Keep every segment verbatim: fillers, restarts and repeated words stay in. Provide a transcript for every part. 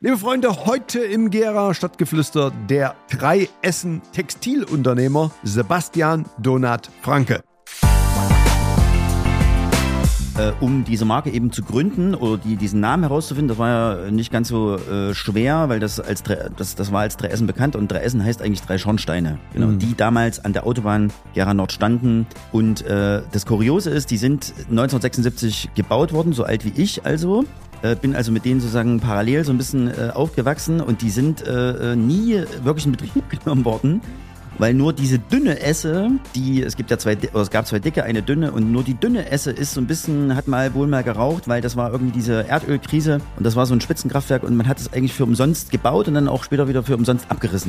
Liebe Freunde, heute im Gera Stadtgeflüster der drei Essen Textilunternehmer Sebastian Donat Franke. Äh, um diese Marke eben zu gründen oder die, diesen Namen herauszufinden, das war ja nicht ganz so äh, schwer, weil das als das, das war als drei Essen bekannt und drei Essen heißt eigentlich drei Schornsteine, genau, mhm. die damals an der Autobahn Gera Nord standen. Und äh, das Kuriose ist, die sind neunzehnhundertsechsundsiebzig gebaut worden, so alt wie ich also. Äh, bin also mit denen sozusagen parallel so ein bisschen äh, aufgewachsen und die sind äh, nie wirklich in Betrieb genommen worden. Weil nur diese dünne Esse, die, es gibt ja zwei, oder es gab zwei dicke, eine dünne und nur die dünne Esse ist so ein bisschen, hat mal wohl mal geraucht, weil das war irgendwie diese Erdölkrise und das war so ein Spitzenkraftwerk und man hat es eigentlich für umsonst gebaut und dann auch später wieder für umsonst abgerissen.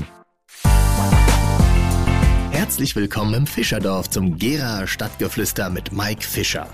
Herzlich willkommen im Fischerdorf zum Gera Stadtgeflüster mit Mike Fischer.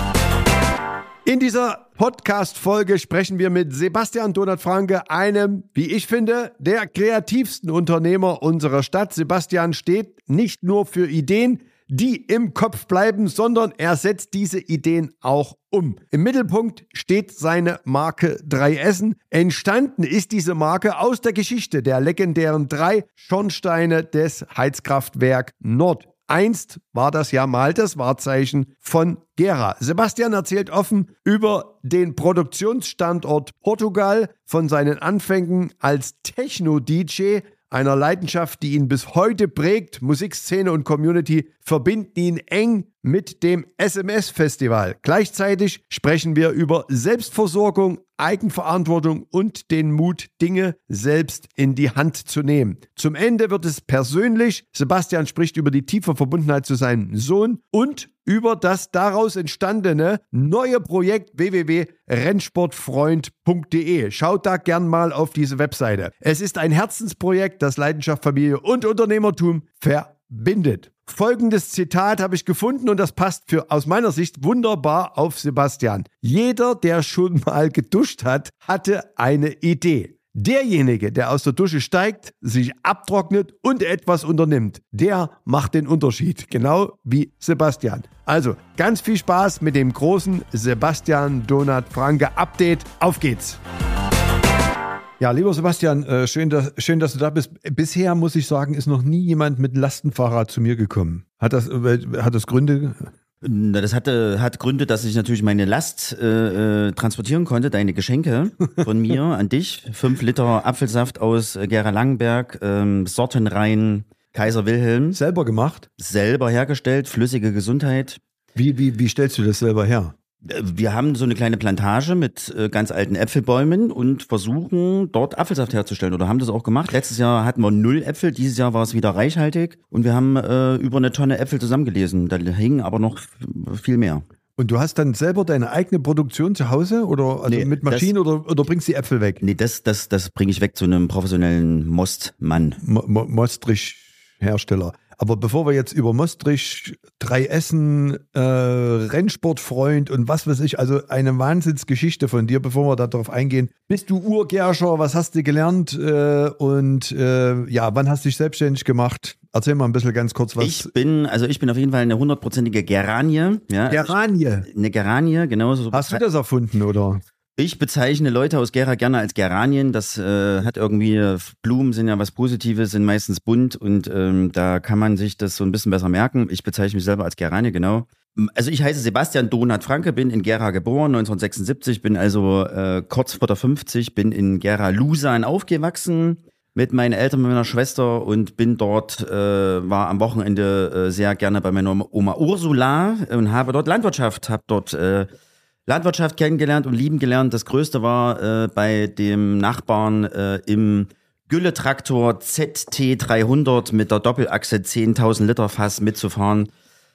In dieser Podcast-Folge sprechen wir mit Sebastian Donat Franke, einem, wie ich finde, der kreativsten Unternehmer unserer Stadt. Sebastian steht nicht nur für Ideen, die im Kopf bleiben, sondern er setzt diese Ideen auch um. Im Mittelpunkt steht seine Marke drei Essen. Entstanden ist diese Marke aus der Geschichte der legendären drei Schornsteine des Heizkraftwerk Nord. Einst war das ja mal das Wahrzeichen von Gera. Sebastian erzählt offen über den Produktionsstandort Portugal, von seinen Anfängen als Techno-D J, einer Leidenschaft, die ihn bis heute prägt. Musikszene und Community verbinden ihn eng mit dem S M S-Festival. Gleichzeitig sprechen wir über Selbstversorgung, Eigenverantwortung und den Mut, Dinge selbst in die Hand zu nehmen. Zum Ende wird es persönlich. Sebastian spricht über die tiefe Verbundenheit zu seinem Sohn und über das daraus entstandene neue Projekt w w w punkt rennsportfreund punkt de. Schaut da gern mal auf diese Webseite. Es ist ein Herzensprojekt, das Leidenschaft, Familie und Unternehmertum verbindet. Folgendes Zitat habe ich gefunden und das passt für, aus meiner Sicht wunderbar auf Sebastian. Jeder, der schon mal geduscht hat, hatte eine Idee. Derjenige, der aus der Dusche steigt, sich abtrocknet und etwas unternimmt, der macht den Unterschied. Genau wie Sebastian. Also ganz viel Spaß mit dem großen Sebastian Donat Franke Update. Auf geht's! Ja, lieber Sebastian, äh, schön, dass, schön, dass du da bist. Bisher, muss ich sagen, ist noch nie jemand mit Lastenfahrrad zu mir gekommen. Hat das, äh, hat das Gründe? Na, das hatte, hat Gründe, dass ich natürlich meine Last äh, transportieren konnte, deine Geschenke von mir an dich. Fünf Liter Apfelsaft aus Gera Langenberg, ähm, sortenrein Kaiser Wilhelm. Selber gemacht? Selber hergestellt, flüssige Gesundheit. Wie, wie, wie stellst du das selber her? Wir haben so eine kleine Plantage mit äh, ganz alten Äpfelbäumen und versuchen dort Apfelsaft herzustellen oder haben das auch gemacht. Letztes Jahr hatten wir null Äpfel, dieses Jahr war es wieder reichhaltig und wir haben äh, über eine Tonne Äpfel zusammengelesen. Da hingen aber noch viel mehr. Und du hast dann selber deine eigene Produktion zu Hause oder also nee, mit Maschinen das, oder, oder bringst die Äpfel weg? Nee, das, das, das bringe ich weg zu einem professionellen Mostmann. Mo- Mo- Mostrich-Hersteller. Aber bevor wir jetzt über Mostrich, drei Essen, äh, Rennsportfreund und was weiß ich, also eine Wahnsinnsgeschichte von dir, bevor wir darauf eingehen. Bist du Urgerscher? Was hast du gelernt? Äh, und äh, ja, wann hast du dich selbstständig gemacht? Erzähl mal ein bisschen ganz kurz was. Ich bin, also ich bin auf jeden Fall eine hundertprozentige Geranie. Ja, Geranie? Eine Geranie, genau. So hast du das erfunden, oder? Ich bezeichne Leute aus Gera gerne als Geranien. Das äh, hat irgendwie, Blumen sind ja was Positives, sind meistens bunt und ähm, da kann man sich das so ein bisschen besser merken. Ich bezeichne mich selber als Geranie, genau. Also ich heiße Sebastian Donat Franke, bin in Gera geboren, neunzehnhundertsechsundsiebzig, bin also äh, kurz vor der fünfzig, bin in Gera-Lusan aufgewachsen mit meinen Eltern, mit meiner Schwester und bin dort, äh, war am Wochenende äh, sehr gerne bei meiner Oma Ursula und habe dort Landwirtschaft, habe dort äh, Landwirtschaft kennengelernt und lieben gelernt. Das Größte war äh, bei dem Nachbarn äh, im Gülle-Traktor Z T dreihundert mit der Doppelachse zehntausend Liter Fass mitzufahren.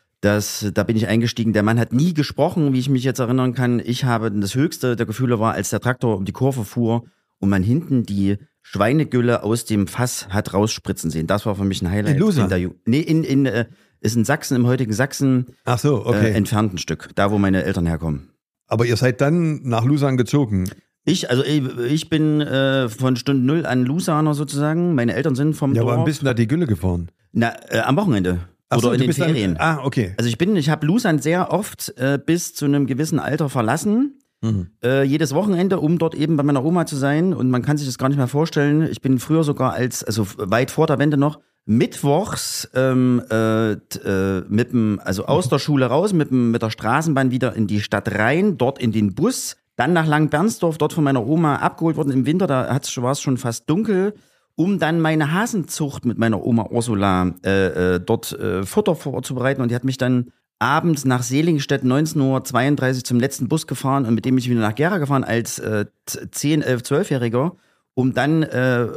Das, da bin ich eingestiegen. Der Mann hat nie gesprochen, wie ich mich jetzt erinnern kann. Ich habe das höchste der Gefühle war, als der Traktor um die Kurve fuhr und man hinten die Schweinegülle aus dem Fass hat rausspritzen sehen. Das war für mich ein Highlight. In Lusa? In der Ju- nee, in, in, äh, ist in Sachsen, im heutigen Sachsen. Ach so, okay. Äh, entfernt ein Stück, da wo meine Eltern herkommen. Aber ihr seid dann nach Lusan gezogen? Ich, also ich, ich bin äh, von Stunde Null an Lusaner sozusagen. Meine Eltern sind vom ja, Dorf. Ja, aber ein bisschen da die Gülle gefahren? Na, äh, am Wochenende. Ach so, oder in den Ferien. Dann, ah, okay. Also ich bin, ich habe Lusan sehr oft äh, bis zu einem gewissen Alter verlassen. Mhm. Äh, jedes Wochenende, um dort eben bei meiner Oma zu sein. Und man kann sich das gar nicht mehr vorstellen. Ich bin früher sogar als, also weit vor der Wende noch, mittwochs ähm, äh, äh, mit dem, also aus der Schule raus, mit, dem, mit der Straßenbahn wieder in die Stadt rein, dort in den Bus, dann nach Langenbernsdorf, dort von meiner Oma abgeholt worden im Winter, da war es schon fast dunkel, um dann meine Hasenzucht mit meiner Oma Ursula äh, äh, dort äh, Futter vorzubereiten. Und die hat mich dann abends nach Seligenstedt neunzehn Uhr zweiunddreißig zum letzten Bus gefahren und mit dem bin ich wieder nach Gera gefahren als äh, zehn, elf, zwölfjähriger, um dann äh,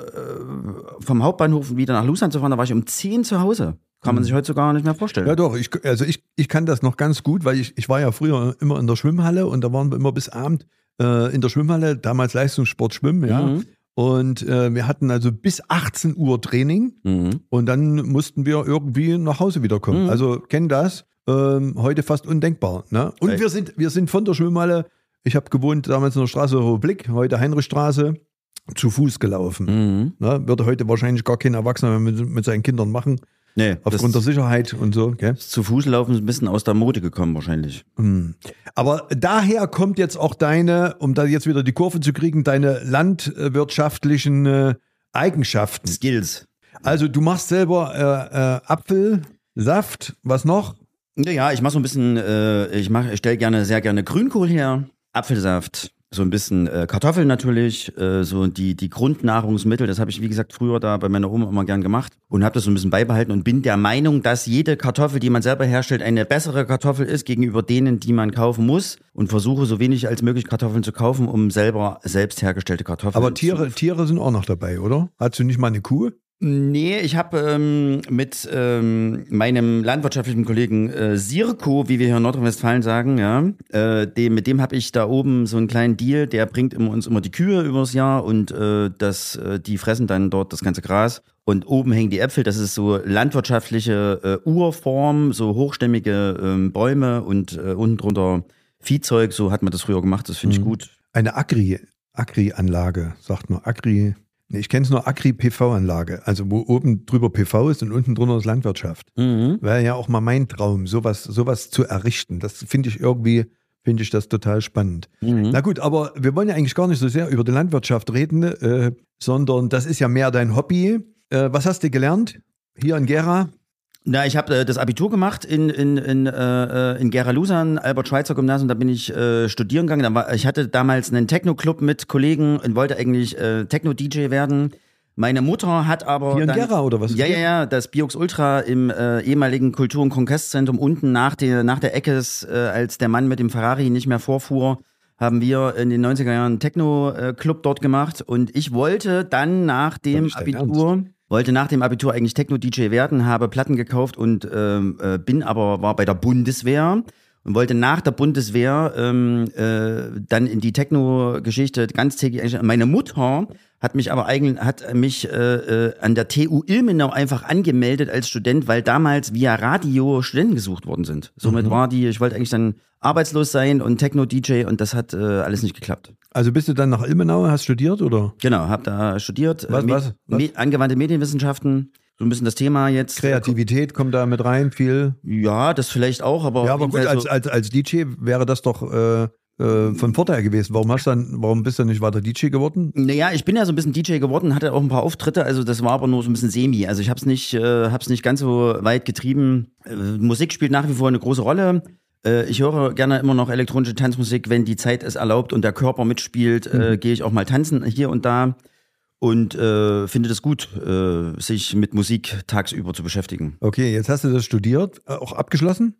vom Hauptbahnhof wieder nach Lusern zu fahren. Da war ich um zehn zu Hause. Kann man sich heute sogar nicht mehr vorstellen. Ja doch, ich, also ich, ich kann das noch ganz gut, weil ich, ich war ja früher immer in der Schwimmhalle und da waren wir immer bis Abend äh, in der Schwimmhalle, damals Leistungssport Schwimmen, ja. Mhm. Und äh, wir hatten also bis achtzehn Uhr Training mhm. und dann mussten wir irgendwie nach Hause wiederkommen. Mhm. Also kennen das. Ähm, heute fast undenkbar. Ne? Und wir sind, wir sind von der Schwimmhalle, ich habe gewohnt damals in der Straße Republik, heute Heinrichstraße, zu Fuß gelaufen. Mhm. Ne? Würde heute wahrscheinlich gar kein Erwachsener mehr mit, mit seinen Kindern machen. Nee, aufgrund der Sicherheit und so. Gell? Zu Fuß laufen ist ein bisschen aus der Mode gekommen wahrscheinlich. Mhm. Aber daher kommt jetzt auch deine, um da jetzt wieder die Kurve zu kriegen, deine landwirtschaftlichen äh, Eigenschaften. Skills. Also du machst selber äh, äh, Apfelsaft, was noch? Ja, ja, ich mache so ein bisschen, äh, ich mache, ich stelle gerne, sehr gerne Grünkohl her, Apfelsaft, so ein bisschen äh, Kartoffeln natürlich, äh, so die die Grundnahrungsmittel, das habe ich wie gesagt früher da bei meiner Oma immer gern gemacht und habe das so ein bisschen beibehalten und bin der Meinung, dass jede Kartoffel, die man selber herstellt, eine bessere Kartoffel ist gegenüber denen, die man kaufen muss und versuche so wenig als möglich Kartoffeln zu kaufen, um selber selbst hergestellte Kartoffeln Aber Tiere, zu Tiere sind auch noch dabei, oder? Hast du nicht mal eine Kuh? Nee, ich habe ähm, mit ähm, meinem landwirtschaftlichen Kollegen äh, Sirko, wie wir hier in Nordrhein-Westfalen sagen, ja, äh, dem, mit dem habe ich da oben so einen kleinen Deal, der bringt immer, uns immer die Kühe übers Jahr und äh, das, äh, die fressen dann dort das ganze Gras und oben hängen die Äpfel, das ist so landwirtschaftliche äh, Urform, so hochstämmige äh, Bäume und äh, unten drunter Viehzeug, so hat man das früher gemacht, das finde ich gut. Eine Agri, Agri-Anlage, sagt man Agri... Ich kenne es nur Agri-P V-Anlage, also wo oben drüber P V ist und unten drunter ist Landwirtschaft. Mhm. Wäre ja auch mal mein Traum, sowas, sowas zu errichten. Das finde ich irgendwie, finde ich das total spannend. Mhm. Na gut, aber wir wollen ja eigentlich gar nicht so sehr über die Landwirtschaft reden, äh, sondern das ist ja mehr dein Hobby. Äh, was hast du gelernt hier in Gera? Na, ich habe äh, das Abitur gemacht in in in äh, in Gera-Lusern, Albert-Schweitzer-Gymnasium. Da bin ich äh, studieren gegangen. Da war, ich hatte damals einen Techno-Club mit Kollegen und wollte eigentlich äh, Techno-D J werden. Meine Mutter hat aber hier in dann, Gera oder was? Ja, ja, ja, das Biox Ultra im äh, ehemaligen Kultur- und Kongresszentrum unten nach der nach der Eckes, äh, als der Mann mit dem Ferrari nicht mehr vorfuhr, haben wir in den neunziger Jahren einen Techno-Club dort gemacht. Und ich wollte dann nach dem Abitur wollte nach dem Abitur eigentlich Techno-D J werden, habe Platten gekauft und ähm, äh, bin aber, war bei der Bundeswehr und wollte nach der Bundeswehr ähm, äh, dann in die Techno-Geschichte ganztägig einsteigen. Meine Mutter hat mich aber eigentlich, hat mich äh, äh, an der T U Ilmenau einfach angemeldet als Student, weil damals via Radio Studenten gesucht worden sind. Somit mhm. war die, ich wollte eigentlich dann arbeitslos sein und Techno-D J und das hat äh, alles nicht geklappt. Also bist du dann nach Ilmenau, hast studiert oder? Genau, habe da studiert. Was, äh, was, was? Me- angewandte Medienwissenschaften, so ein bisschen das Thema jetzt. Kreativität kommt da mit rein, viel. Ja, das vielleicht auch, aber. Ja, aber gut, als, als, als D J wäre das doch äh, äh, von Vorteil gewesen. Warum hast du dann, warum bist du nicht weiter D J geworden? Naja, ich bin ja so ein bisschen D J geworden, hatte auch ein paar Auftritte, also das war aber nur so ein bisschen semi. Also ich hab's nicht, äh, hab's nicht ganz so weit getrieben. Äh, Musik spielt nach wie vor eine große Rolle. Ich höre gerne immer noch elektronische Tanzmusik, wenn die Zeit es erlaubt und der Körper mitspielt, mhm. äh, gehe ich auch mal tanzen hier und da und äh, finde das gut, äh, sich mit Musik tagsüber zu beschäftigen. Okay, jetzt hast du das studiert, äh, auch abgeschlossen?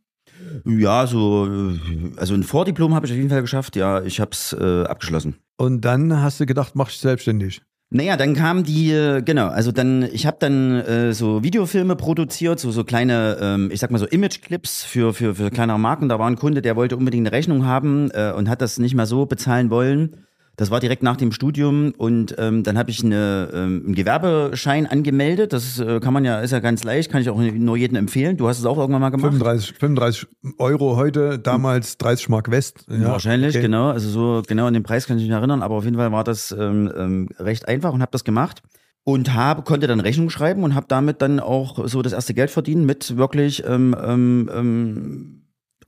Ja, so, also ein Vordiplom habe ich auf jeden Fall geschafft, ja, ich habe es äh, abgeschlossen. Und dann hast du gedacht, mach ich selbstständig? Naja, dann kam die, genau, also dann, ich habe dann äh, so Videofilme produziert, so so kleine, ähm, ich sag mal so Image-Clips für, für, für kleinere Marken. Da war ein Kunde, der wollte unbedingt eine Rechnung haben äh, und hat das nicht mehr so bezahlen wollen. Das war direkt nach dem Studium und ähm, dann habe ich eine, ähm, einen Gewerbeschein angemeldet. Das äh, kann man ja, ist ja ganz leicht, kann ich auch nur jedem empfehlen. Du hast es auch irgendwann mal gemacht. fünfunddreißig, fünfunddreißig Euro heute, damals dreißig Mark West. Ja, wahrscheinlich, okay. Genau. Also so genau an den Preis kann ich mich nicht erinnern, aber auf jeden Fall war das ähm, ähm, recht einfach und habe das gemacht. Und habe, konnte dann Rechnung schreiben und habe damit dann auch so das erste Geld verdient mit wirklich ähm, ähm,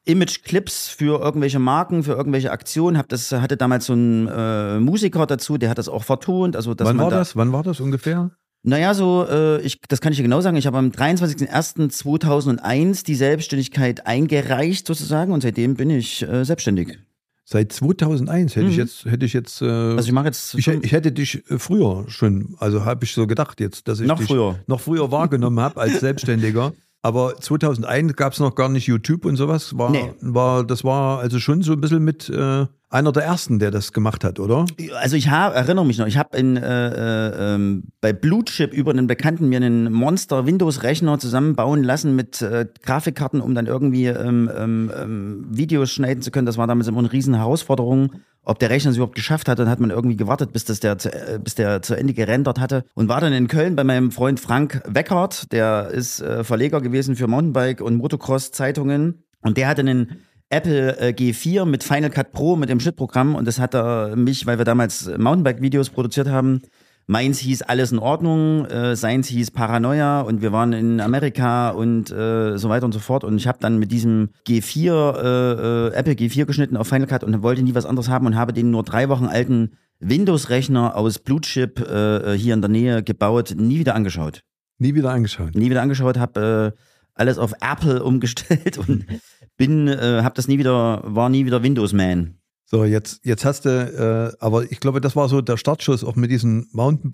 Image-Clips für irgendwelche Marken, für irgendwelche Aktionen. Hab das, hatte damals so einen äh, Musiker dazu, der hat das auch vertont. Also, dass Wann man war da, das? Wann war das ungefähr? Naja, so, äh, ich, das kann ich dir genau sagen. Ich habe am dreiundzwanzigsten ersten zweitausendeins die Selbstständigkeit eingereicht sozusagen und seitdem bin ich äh, selbstständig. Seit zweitausendeins hätte Mhm. ich jetzt, hätte ich jetzt, äh, Also ich mache jetzt ich, ich hätte dich äh, früher schon, also habe ich so gedacht jetzt, dass ich Noch dich früher. noch früher wahrgenommen habe als Selbstständiger. Aber zweitausendeins gab es noch gar nicht YouTube und sowas. War, Nee. war, das war also schon so ein bisschen mit äh, einer der ersten, der das gemacht hat, oder? Also ich habe, erinnere mich noch, ich habe in äh, äh, ähm, bei Bluechip über einen Bekannten mir einen Monster Windows Rechner zusammenbauen lassen mit äh, Grafikkarten, um dann irgendwie ähm, ähm, ähm, Videos schneiden zu können. Das war damals immer eine riesen Herausforderung. Ob der Rechner es überhaupt geschafft hat, dann hat man irgendwie gewartet, bis das der zu, äh, bis der zu Ende gerendert hatte und war dann in Köln bei meinem Freund Frank Weckert, der ist äh, Verleger gewesen für Mountainbike und Motocross Zeitungen und der hatte einen Apple äh, G vier mit Final Cut Pro mit dem Schnittprogramm und das hat er mich, weil wir damals Mountainbike-Videos produziert haben. Meins hieß Alles in Ordnung, äh, seins hieß Paranoia und wir waren in Amerika und äh, so weiter und so fort und ich habe dann mit diesem G vier, äh, äh, Apple G vier geschnitten auf Final Cut und wollte nie was anderes haben und habe den nur drei Wochen alten Windows-Rechner aus Bluechip äh, hier in der Nähe gebaut, nie wieder angeschaut. Nie wieder angeschaut. Nie wieder angeschaut, habe äh, alles auf Apple umgestellt und bin, äh, hab das nie wieder, war nie wieder Windows-Man. So, jetzt, jetzt hast du, äh, aber ich glaube, das war so der Startschuss auch mit diesem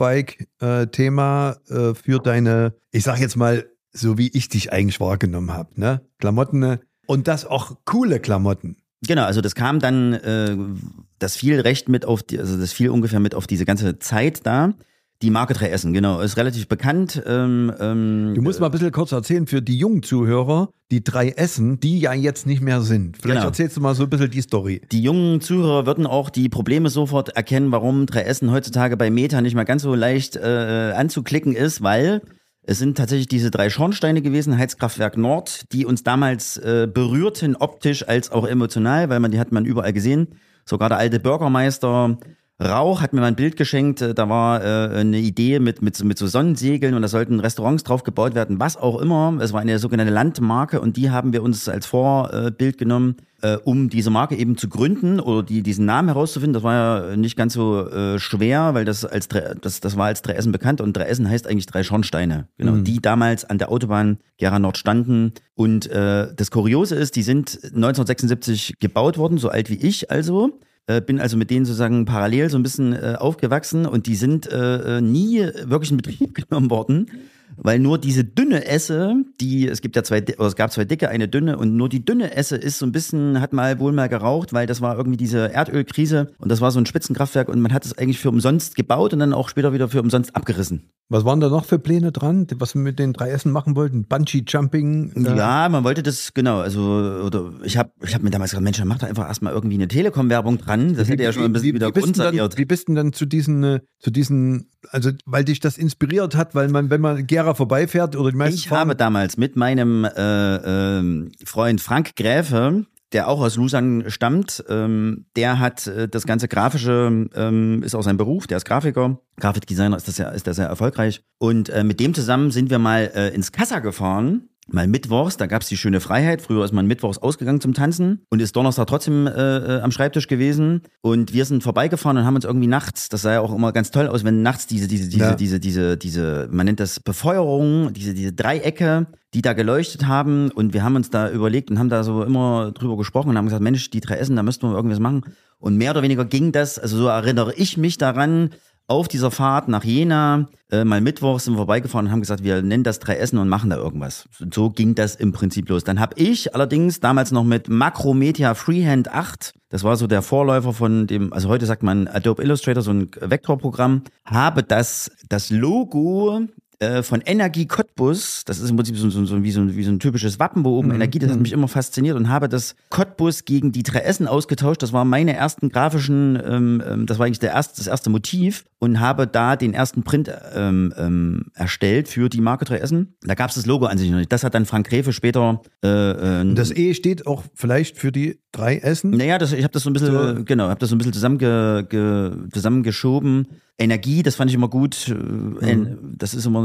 Mountainbike-Thema äh, für deine, ich sag jetzt mal, so wie ich dich eigentlich wahrgenommen habe, ne? Klamotten und das auch coole Klamotten. Genau, also das kam dann, äh, das fiel recht mit auf die, also das fiel ungefähr mit auf diese ganze Zeit da. Die Marke drei Essen, genau, ist relativ bekannt. Ähm, ähm, Du musst mal ein bisschen kurz erzählen für die jungen Zuhörer, die drei Essen, die ja jetzt nicht mehr sind. Vielleicht Genau. erzählst du mal so ein bisschen die Story. Die jungen Zuhörer würden auch die Probleme sofort erkennen, warum drei Essen heutzutage bei Meta nicht mehr ganz so leicht äh, anzuklicken ist, weil es sind tatsächlich diese drei Schornsteine gewesen, Heizkraftwerk Nord, die uns damals äh, berührten, optisch als auch emotional, weil man die hat man überall gesehen. Sogar der alte Bürgermeister Rauch hat mir mal ein Bild geschenkt, da war äh, eine Idee mit, mit, mit so Sonnensegeln und da sollten Restaurants drauf gebaut werden, was auch immer. Es war eine sogenannte Landmarke und die haben wir uns als Vorbild genommen, äh, um diese Marke eben zu gründen oder die, diesen Namen herauszufinden. Das war ja nicht ganz so äh, schwer, weil das als das, das war als drei Essen bekannt und drei Essen heißt eigentlich drei Schornsteine, genau, mhm. die damals an der Autobahn Gera Nord standen. Und äh, das Kuriose ist, die sind neunzehnhundertsechsundsiebzig gebaut worden, so alt wie ich also. Bin also mit denen sozusagen parallel so ein bisschen äh, aufgewachsen und die sind äh, nie wirklich in Betrieb genommen worden, weil nur diese dünne Esse, die, es gibt ja zwei, oder es gab zwei dicke, eine dünne und nur die dünne Esse ist so ein bisschen, hat mal wohl mal geraucht, weil das war irgendwie diese Erdölkrise und das war so ein Spitzenkraftwerk und man hat es eigentlich für umsonst gebaut und dann auch später wieder für umsonst abgerissen. Was waren da noch für Pläne dran, was wir mit den drei Essen machen wollten? Bungee-Jumping? Äh Ja, man wollte das, genau, also oder ich habe ich hab mir damals gesagt, Mensch, dann mach da einfach erstmal irgendwie eine Telekom-Werbung dran, das hätte ja schon ein bisschen wie, wieder wie bist grundsaniert. Dann, wie bist du denn zu diesen, äh, zu diesen, also weil dich das inspiriert hat, weil man, wenn man Gera vorbeifährt oder die meisten Ich habe damals mit meinem äh, äh, Freund Frank Gräfe, der auch aus Lusang stammt, ähm, der hat äh, das ganze Grafische, ähm, ist auch sein Beruf, der ist Grafiker, Grafikdesigner ist das ja, ist das sehr erfolgreich. Und äh, mit dem zusammen sind wir mal äh, ins Kassa gefahren, mal mittwochs, da gab's die schöne Freiheit, früher ist man mittwochs ausgegangen zum Tanzen und ist Donnerstag trotzdem äh, am Schreibtisch gewesen und wir sind vorbeigefahren und haben uns irgendwie nachts, das sah ja auch immer ganz toll aus, wenn nachts diese, diese, diese, ja. diese, diese, diese, man nennt das Befeuerung, diese, diese Dreiecke, die da geleuchtet haben und wir haben uns da überlegt und haben da so immer drüber gesprochen und haben gesagt, Mensch, die drei Essen, da müssten wir irgendwas machen und mehr oder weniger ging das, also so erinnere ich mich daran, auf dieser Fahrt nach Jena, äh, mal Mittwoch sind wir vorbeigefahren und haben gesagt, wir nennen das drei Essen und machen da irgendwas. So ging das im Prinzip los. Dann habe ich allerdings damals noch mit Macromedia Freehand acht, das war so der Vorläufer von dem, also heute sagt man Adobe Illustrator, so ein Vektorprogramm, habe das, das Logo äh, von Energie Cottbus, das ist im Prinzip so, so, so, wie, so, wie so ein typisches Wappen, wo oben mhm. Energie, das hat mich immer fasziniert und habe das Cottbus gegen die drei Essen ausgetauscht. Das waren meine ersten grafischen, ähm, das war eigentlich der erste, das erste Motiv und habe da den ersten Print ähm, ähm, erstellt für die Marke drei Essen. Da gab es das Logo an sich noch nicht. Das hat dann Frank Gräfe später äh, äh, das E steht auch vielleicht für die drei Essen? Naja, das, ich habe das so ein bisschen, so. genau, habe das so ein bisschen zusammenge, ge, zusammengeschoben. Energie, das fand ich immer gut. Mhm. Das ist immer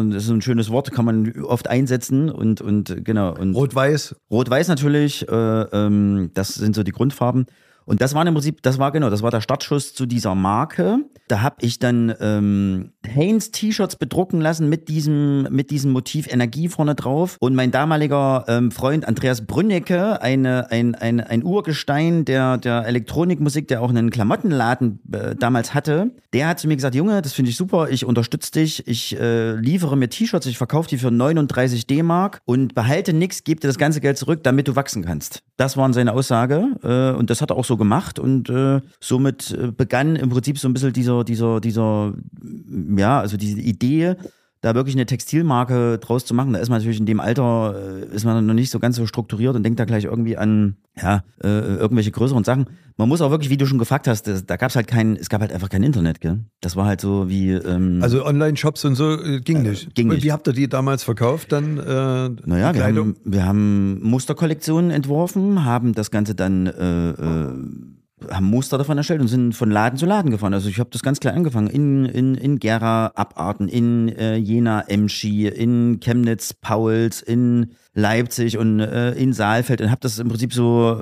das ist ein schönes Wort, kann man oft einsetzen und, und genau. Und Rot-Weiß. Rot-Weiß natürlich, äh, ähm, das sind so die Grundfarben. Und das war im Prinzip, das war genau, das war der Startschuss zu dieser Marke. Da habe ich dann ähm, Hanes-T-Shirts bedrucken lassen mit diesem, mit diesem Motiv Energie vorne drauf. Und mein damaliger ähm, Freund Andreas Brünnecke, eine, ein, ein, ein Urgestein der, der Elektronikmusik, der auch einen Klamottenladen äh, damals hatte, der hat zu mir gesagt, Junge, das finde ich super, ich unterstütze dich, ich äh, liefere mir T-Shirts, ich verkaufe die für neununddreißig D-Mark und behalte nix, gebe dir das ganze Geld zurück, damit du wachsen kannst. Das war seine Aussage äh, und das hat er auch so gemacht und äh, somit äh, begann im Prinzip so ein bisschen dieser, dieser, dieser, ja, also diese Idee, da wirklich eine Textilmarke draus zu machen. Da ist man natürlich in dem Alter, äh, ist man noch nicht so ganz so strukturiert und denkt da gleich irgendwie an, ja, äh, irgendwelche größeren Sachen. Man muss auch wirklich, wie du schon gefragt hast, das, da gab es halt kein, es gab halt einfach kein Internet, gell? Das war halt so wie, ähm, also Online-Shops und so äh, ging nicht. Äh, ging nicht. Wie habt ihr die damals verkauft dann? Äh, naja, wir haben, wir haben Musterkollektionen entworfen, haben das Ganze dann äh, äh, haben Muster davon erstellt und sind von Laden zu Laden gefahren. Also ich habe das ganz klar angefangen. In, in, in Gera Abarten, in äh, Jena Emschi, in Chemnitz Pauls, in Leipzig und äh, in Saalfeld und habe das im Prinzip so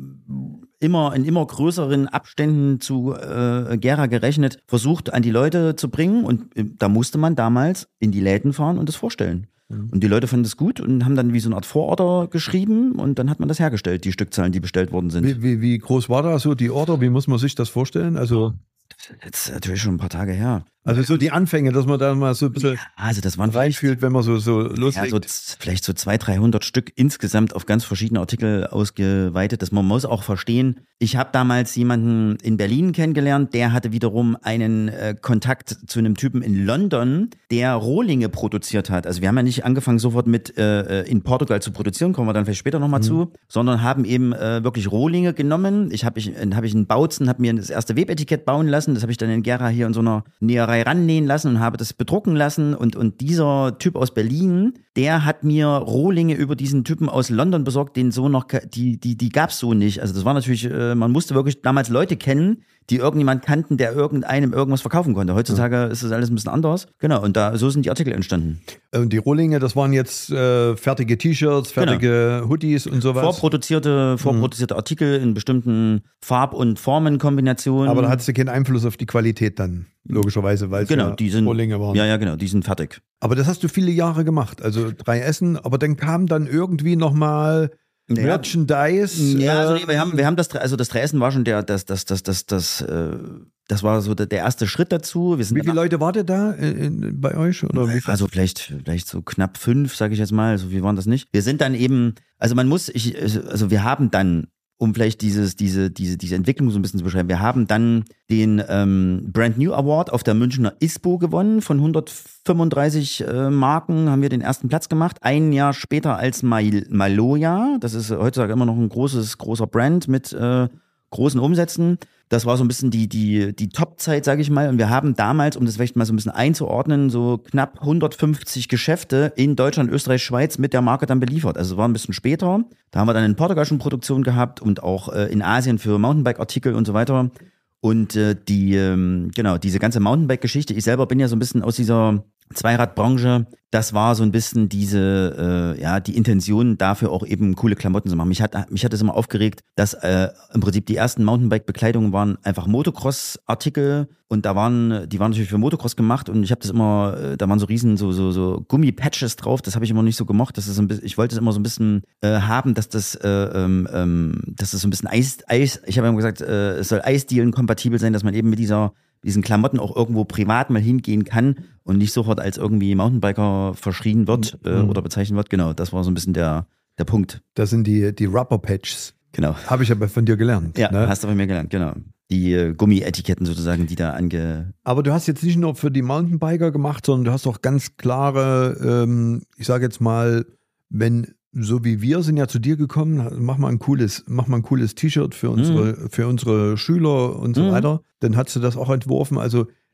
äh, immer in immer größeren Abständen zu äh, Gera gerechnet, versucht an die Leute zu bringen und äh, da musste man damals in die Läden fahren und das vorstellen. Und die Leute fanden das gut und haben dann wie so eine Art Vororder geschrieben und dann hat man das hergestellt, die Stückzahlen, die bestellt worden sind. Wie, wie, wie groß war da so die Order? Wie muss man sich das vorstellen? Also jetzt ist natürlich schon ein paar Tage her. Also so die Anfänge, dass man da mal so ein bisschen ja, also das waren reinfühlt, wenn man so, so loslegt. Ja, so z- vielleicht so zweihundert, dreihundert Stück insgesamt auf ganz verschiedene Artikel ausgeweitet. Das man muss auch verstehen. Ich habe damals jemanden in Berlin kennengelernt, der hatte wiederum einen äh, Kontakt zu einem Typen in London, der Rohlinge produziert hat. Also wir haben ja nicht angefangen sofort mit äh, in Portugal zu produzieren, kommen wir dann vielleicht später nochmal mhm. zu, sondern haben eben äh, wirklich Rohlinge genommen. Ich habe ich, hab ich einen Bautzen, habe mir das erste Webetikett bauen lassen. Das habe ich dann in Gera hier in so einer Näherei rannähen lassen und habe das bedrucken lassen und, und dieser Typ aus Berlin, der hat mir Rohlinge über diesen Typen aus London besorgt, den so noch, die, die, die gab's so nicht. Also das war natürlich, äh, man musste wirklich damals Leute kennen, die irgendjemand kannten, der irgendeinem irgendwas verkaufen konnte. Heutzutage ja. ist das alles ein bisschen anders. Genau, und da so sind die Artikel entstanden. Und die Rohlinge, das waren jetzt äh, fertige T-Shirts, fertige genau. Hoodies und sowas? Vorproduzierte, vorproduzierte mhm. Artikel in bestimmten Farb- und Formenkombinationen. Aber da hattest du keinen Einfluss auf die Qualität dann, logischerweise, weil es genau, ja die sind, Rohlinge waren. Ja, ja, genau, die sind fertig. Aber das hast du viele Jahre gemacht, also drei Essen, aber dann kam dann irgendwie nochmal ja. Merchandise. Ja, also äh, nee, wir haben, wir haben das, also das Dreiessen war schon der, das, das, das, das, das, äh, das war so der, der erste Schritt dazu. Wir sind wie viele Leute wart ihr da in, in, bei euch? Oder wie also vielleicht, vielleicht so knapp fünf, sage ich jetzt mal. So viel waren das nicht. Wir sind dann eben, also man muss, ich, also wir haben dann, um vielleicht dieses, diese, diese, diese Entwicklung so ein bisschen zu beschreiben. Wir haben dann den ähm, Brand New Award auf der Münchner ISPO gewonnen. Von hundertfünfunddreißig äh, Marken haben wir den ersten Platz gemacht. Ein Jahr später als Mal- Maloja. Das ist heutzutage immer noch ein großes, großer Brand mit äh, großen Umsätzen. Das war so ein bisschen die, die, die Top-Zeit, sage ich mal. Und wir haben damals, um das vielleicht mal so ein bisschen einzuordnen, so knapp hundertfünfzig Geschäfte in Deutschland, Österreich, Schweiz mit der Marke dann beliefert. Also es war ein bisschen später. Da haben wir dann in Portugal schon Produktion gehabt und auch äh, in Asien für Mountainbike-Artikel und so weiter. Und äh, die, ähm, genau, diese ganze Mountainbike-Geschichte, ich selber bin ja so ein bisschen aus dieser Zweiradbranche, das war so ein bisschen diese, äh, ja, die Intention dafür auch eben coole Klamotten zu machen. Mich hat, mich hat es immer aufgeregt, dass äh, im Prinzip die ersten Mountainbike-Bekleidungen waren einfach Motocross-Artikel und da waren, die waren natürlich für Motocross gemacht und ich habe das immer, äh, da waren so riesen so so so Gummi-Patches drauf. Das habe ich immer nicht so gemocht. Das ist so ein bisschen, ich wollte es immer so ein bisschen äh, haben, dass das, äh, ähm, dass das so ein bisschen Eis, Eis. Ich habe immer gesagt, äh, es soll Eisdielen-kompatibel sein, dass man eben mit dieser diesen Klamotten auch irgendwo privat mal hingehen kann und nicht sofort als irgendwie Mountainbiker verschrien wird äh, mhm. oder bezeichnet wird. Genau, das war so ein bisschen der, der Punkt. Das sind die, die Rubber Patches. Genau. Habe ich aber von dir gelernt. Ja, ne? Hast du von mir gelernt, genau. Die äh, Gummietiketten sozusagen, die da ange... Aber du hast jetzt nicht nur für die Mountainbiker gemacht, sondern du hast auch ganz klare, ähm, ich sage jetzt mal, wenn... So wie wir sind ja zu dir gekommen, mach mal ein cooles, mach mal ein cooles T-Shirt für unsere, mm. für unsere Schüler und so mm. weiter. Dann hast du das auch entworfen. Also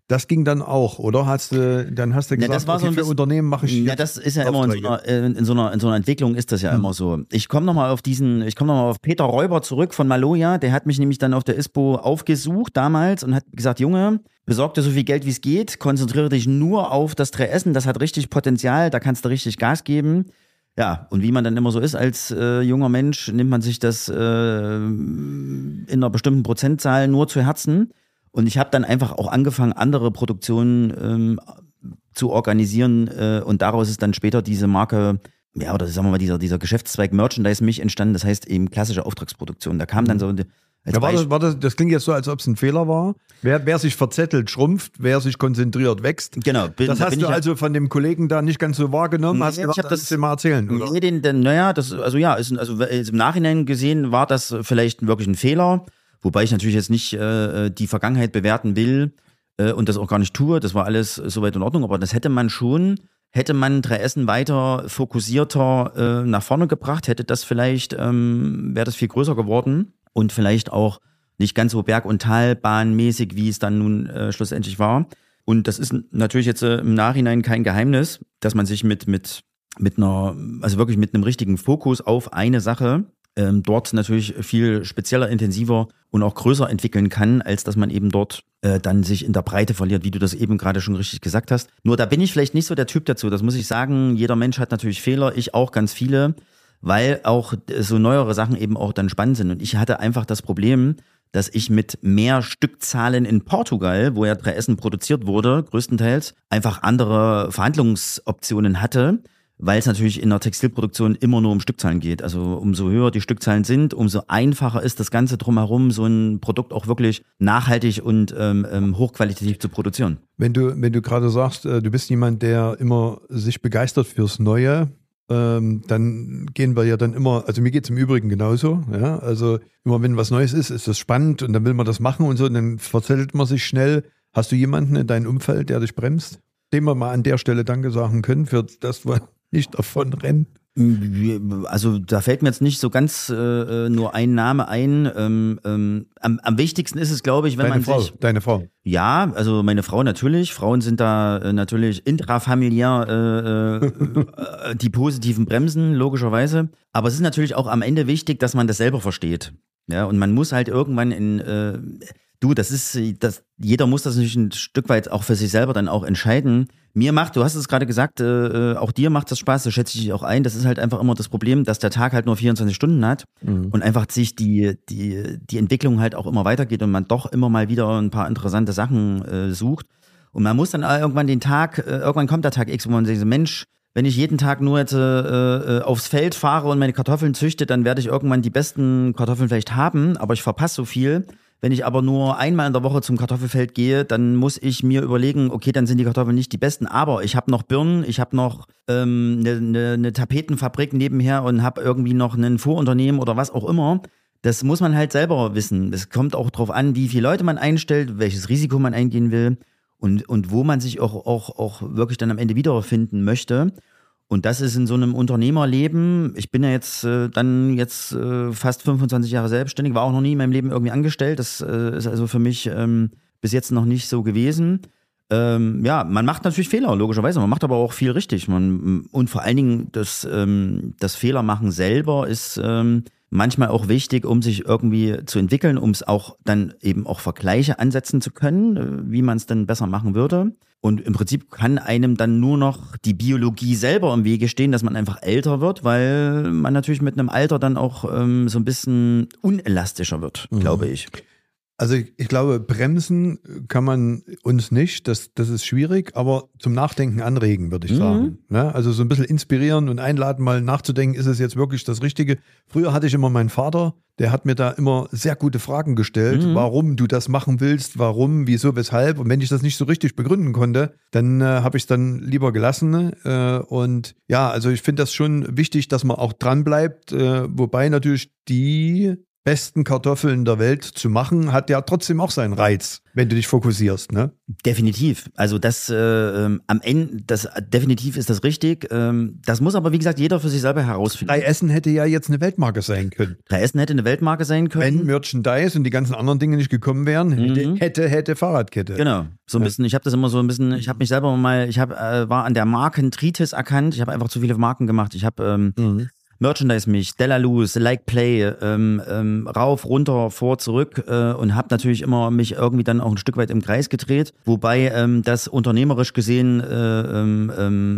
Das ging dann auch, oder? Hast du, dann hast du gesagt, ja, das war okay, so ein für bisschen, Unternehmen mache ich Ja, das ist ja immer in so, einer, in, so einer, in so einer Entwicklung ist das ja hm. immer so. Ich komme nochmal auf diesen, ich komme nochmal auf Peter Räuber zurück von Maloja, der hat mich nämlich dann auf der ISPO aufgesucht damals und hat gesagt, Junge, besorg dir so viel Geld wie es geht, konzentriere dich nur auf das drei Essen, das hat richtig Potenzial, da kannst du richtig Gas geben. Ja, und wie man dann immer so ist als äh, junger Mensch, nimmt man sich das äh, in einer bestimmten Prozentzahl nur zu Herzen. Und ich habe dann einfach auch angefangen, andere Produktionen ähm, zu organisieren äh, und daraus ist dann später diese Marke, ja, oder sagen wir mal, dieser, dieser Geschäftszweig Merchandise mich entstanden, das heißt eben klassische Auftragsproduktion. Da kam dann so... Ja, war das, war das, das klingt jetzt so, als ob es ein Fehler war. Wer, wer sich verzettelt, schrumpft, wer sich konzentriert, wächst. Genau. Bin, das da hast du ich also von dem Kollegen da nicht ganz so wahrgenommen. Nee, hast du ich gedacht, das, das mal erzählen, oder? Nee, den, den, naja, das, also ja, ist, also im Nachhinein gesehen war das vielleicht wirklich ein Fehler. Wobei ich natürlich jetzt nicht äh, die Vergangenheit bewerten will äh, und das auch gar nicht tue. Das war alles soweit in Ordnung. Aber das hätte man schon, hätte man drei Essen weiter fokussierter äh, nach vorne gebracht, hätte das vielleicht, ähm, wäre das viel größer geworden und vielleicht auch nicht ganz so Berg- und Talbahnmäßig, wie es dann nun äh, schlussendlich war. Und das ist natürlich jetzt äh, im Nachhinein kein Geheimnis, dass man sich mit, mit, mit einer, also wirklich mit einem richtigen Fokus auf eine Sache ähm, dort natürlich viel spezieller, intensiver und auch größer entwickeln kann, als dass man eben dort äh, dann sich in der Breite verliert, wie du das eben gerade schon richtig gesagt hast. Nur da bin ich vielleicht nicht so der Typ dazu, das muss ich sagen. Jeder Mensch hat natürlich Fehler, ich auch ganz viele, weil auch so neuere Sachen eben auch dann spannend sind. Und ich hatte einfach das Problem, dass ich mit mehr Stückzahlen in Portugal, wo ja drei Essen produziert wurde, größtenteils, einfach andere Verhandlungsoptionen hatte, weil es natürlich in der Textilproduktion immer nur um Stückzahlen geht. Also umso höher die Stückzahlen sind, umso einfacher ist das Ganze drumherum, so ein Produkt auch wirklich nachhaltig und ähm, hochqualitativ zu produzieren. Wenn du, wenn du gerade sagst, du bist jemand, der immer sich begeistert fürs Neue, Ähm, dann gehen wir ja dann immer, also mir geht es im Übrigen genauso, ja, also immer wenn was Neues ist, ist das spannend und dann will man das machen und so und dann verzettelt man sich schnell. Hast du jemanden in deinem Umfeld, der dich bremst, dem wir mal an der Stelle Danke sagen können, für das wir nicht davon rennen? Also da fällt mir jetzt nicht so ganz äh, nur ein Name ein. Ähm, ähm, am, am wichtigsten ist es, glaube ich, wenn deine man Frau, sich... Deine Frau. Ja, also meine Frau natürlich. Frauen sind da äh, natürlich intrafamiliär äh, äh, die positiven Bremsen, logischerweise. Aber es ist natürlich auch am Ende wichtig, dass man das selber versteht. Ja, und man muss halt irgendwann in... Äh, Du, das ist, das, jeder muss das natürlich ein Stück weit auch für sich selber dann auch entscheiden. Mir macht, du hast es gerade gesagt, äh, auch dir macht das Spaß, das schätze ich auch ein. Das ist halt einfach immer das Problem, dass der Tag halt nur vierundzwanzig Stunden hat mhm. und einfach sich die, die, die Entwicklung halt auch immer weitergeht und man doch immer mal wieder ein paar interessante Sachen äh, sucht. Und man muss dann irgendwann den Tag, äh, irgendwann kommt der Tag X, wo man sagt, Mensch, wenn ich jeden Tag nur jetzt äh, aufs Feld fahre und meine Kartoffeln züchte, dann werde ich irgendwann die besten Kartoffeln vielleicht haben, aber ich verpasse so viel. Wenn ich aber nur einmal in der Woche zum Kartoffelfeld gehe, dann muss ich mir überlegen, okay, dann sind die Kartoffeln nicht die besten, aber ich habe noch Birnen, ich habe noch ähm, eine, eine, eine Tapetenfabrik nebenher und habe irgendwie noch ein Vorunternehmen oder was auch immer. Das muss man halt selber wissen. Es kommt auch drauf an, wie viele Leute man einstellt, welches Risiko man eingehen will und, und wo man sich auch, auch, auch wirklich dann am Ende wiederfinden möchte. Und das ist in so einem Unternehmerleben, ich bin ja jetzt äh, dann jetzt äh, fast fünfundzwanzig Jahre selbstständig, war auch noch nie in meinem Leben irgendwie angestellt, das äh, ist also für mich ähm, bis jetzt noch nicht so gewesen. Ähm, ja, man macht natürlich Fehler, logischerweise, man macht aber auch viel richtig. Man, und vor allen Dingen das, ähm, das Fehlermachen selber ist ähm, manchmal auch wichtig, um sich irgendwie zu entwickeln, um es auch dann eben auch Vergleiche ansetzen zu können, wie man es dann besser machen würde. Und im Prinzip kann einem dann nur noch die Biologie selber im Wege stehen, dass man einfach älter wird, weil man natürlich mit einem Alter dann auch ähm, so ein bisschen unelastischer wird, mhm. glaube ich. Also ich, ich glaube, bremsen kann man uns nicht, das, das ist schwierig, aber zum Nachdenken anregen, würde ich mhm. sagen. Ja, also so ein bisschen inspirieren und einladen, mal nachzudenken, ist es jetzt wirklich das Richtige? Früher hatte ich immer meinen Vater, der hat mir da immer sehr gute Fragen gestellt, mhm. warum du das machen willst, warum, wieso, weshalb. Und wenn ich das nicht so richtig begründen konnte, dann äh, habe ich es dann lieber gelassen. Äh, und ja, also ich finde das schon wichtig, dass man auch dran bleibt, äh, wobei natürlich die besten Kartoffeln der Welt zu machen, hat ja trotzdem auch seinen Reiz, wenn du dich fokussierst, ne? Definitiv. Also das äh, ähm, am Ende, das definitiv ist das richtig. Ähm, das muss aber, wie gesagt, jeder für sich selber herausfinden. Drei Essen hätte ja jetzt eine Weltmarke sein können. Drei Essen hätte eine Weltmarke sein können. Wenn Merchandise und die ganzen anderen Dinge nicht gekommen wären, hätte, Mhm. hätte, hätte Fahrradkette. Genau, so ein bisschen. Ich habe das immer so ein bisschen. Ich habe mich selber mal. Ich habe äh, war an der Markentritis erkannt. Ich habe einfach zu viele Marken gemacht. Ich habe ähm, Mhm. Merchandise mich, Della Luz, Like Play, ähm, ähm, rauf, runter, vor, zurück äh, und habe natürlich immer mich irgendwie dann auch ein Stück weit im Kreis gedreht, wobei ähm, das unternehmerisch gesehen äh, ähm,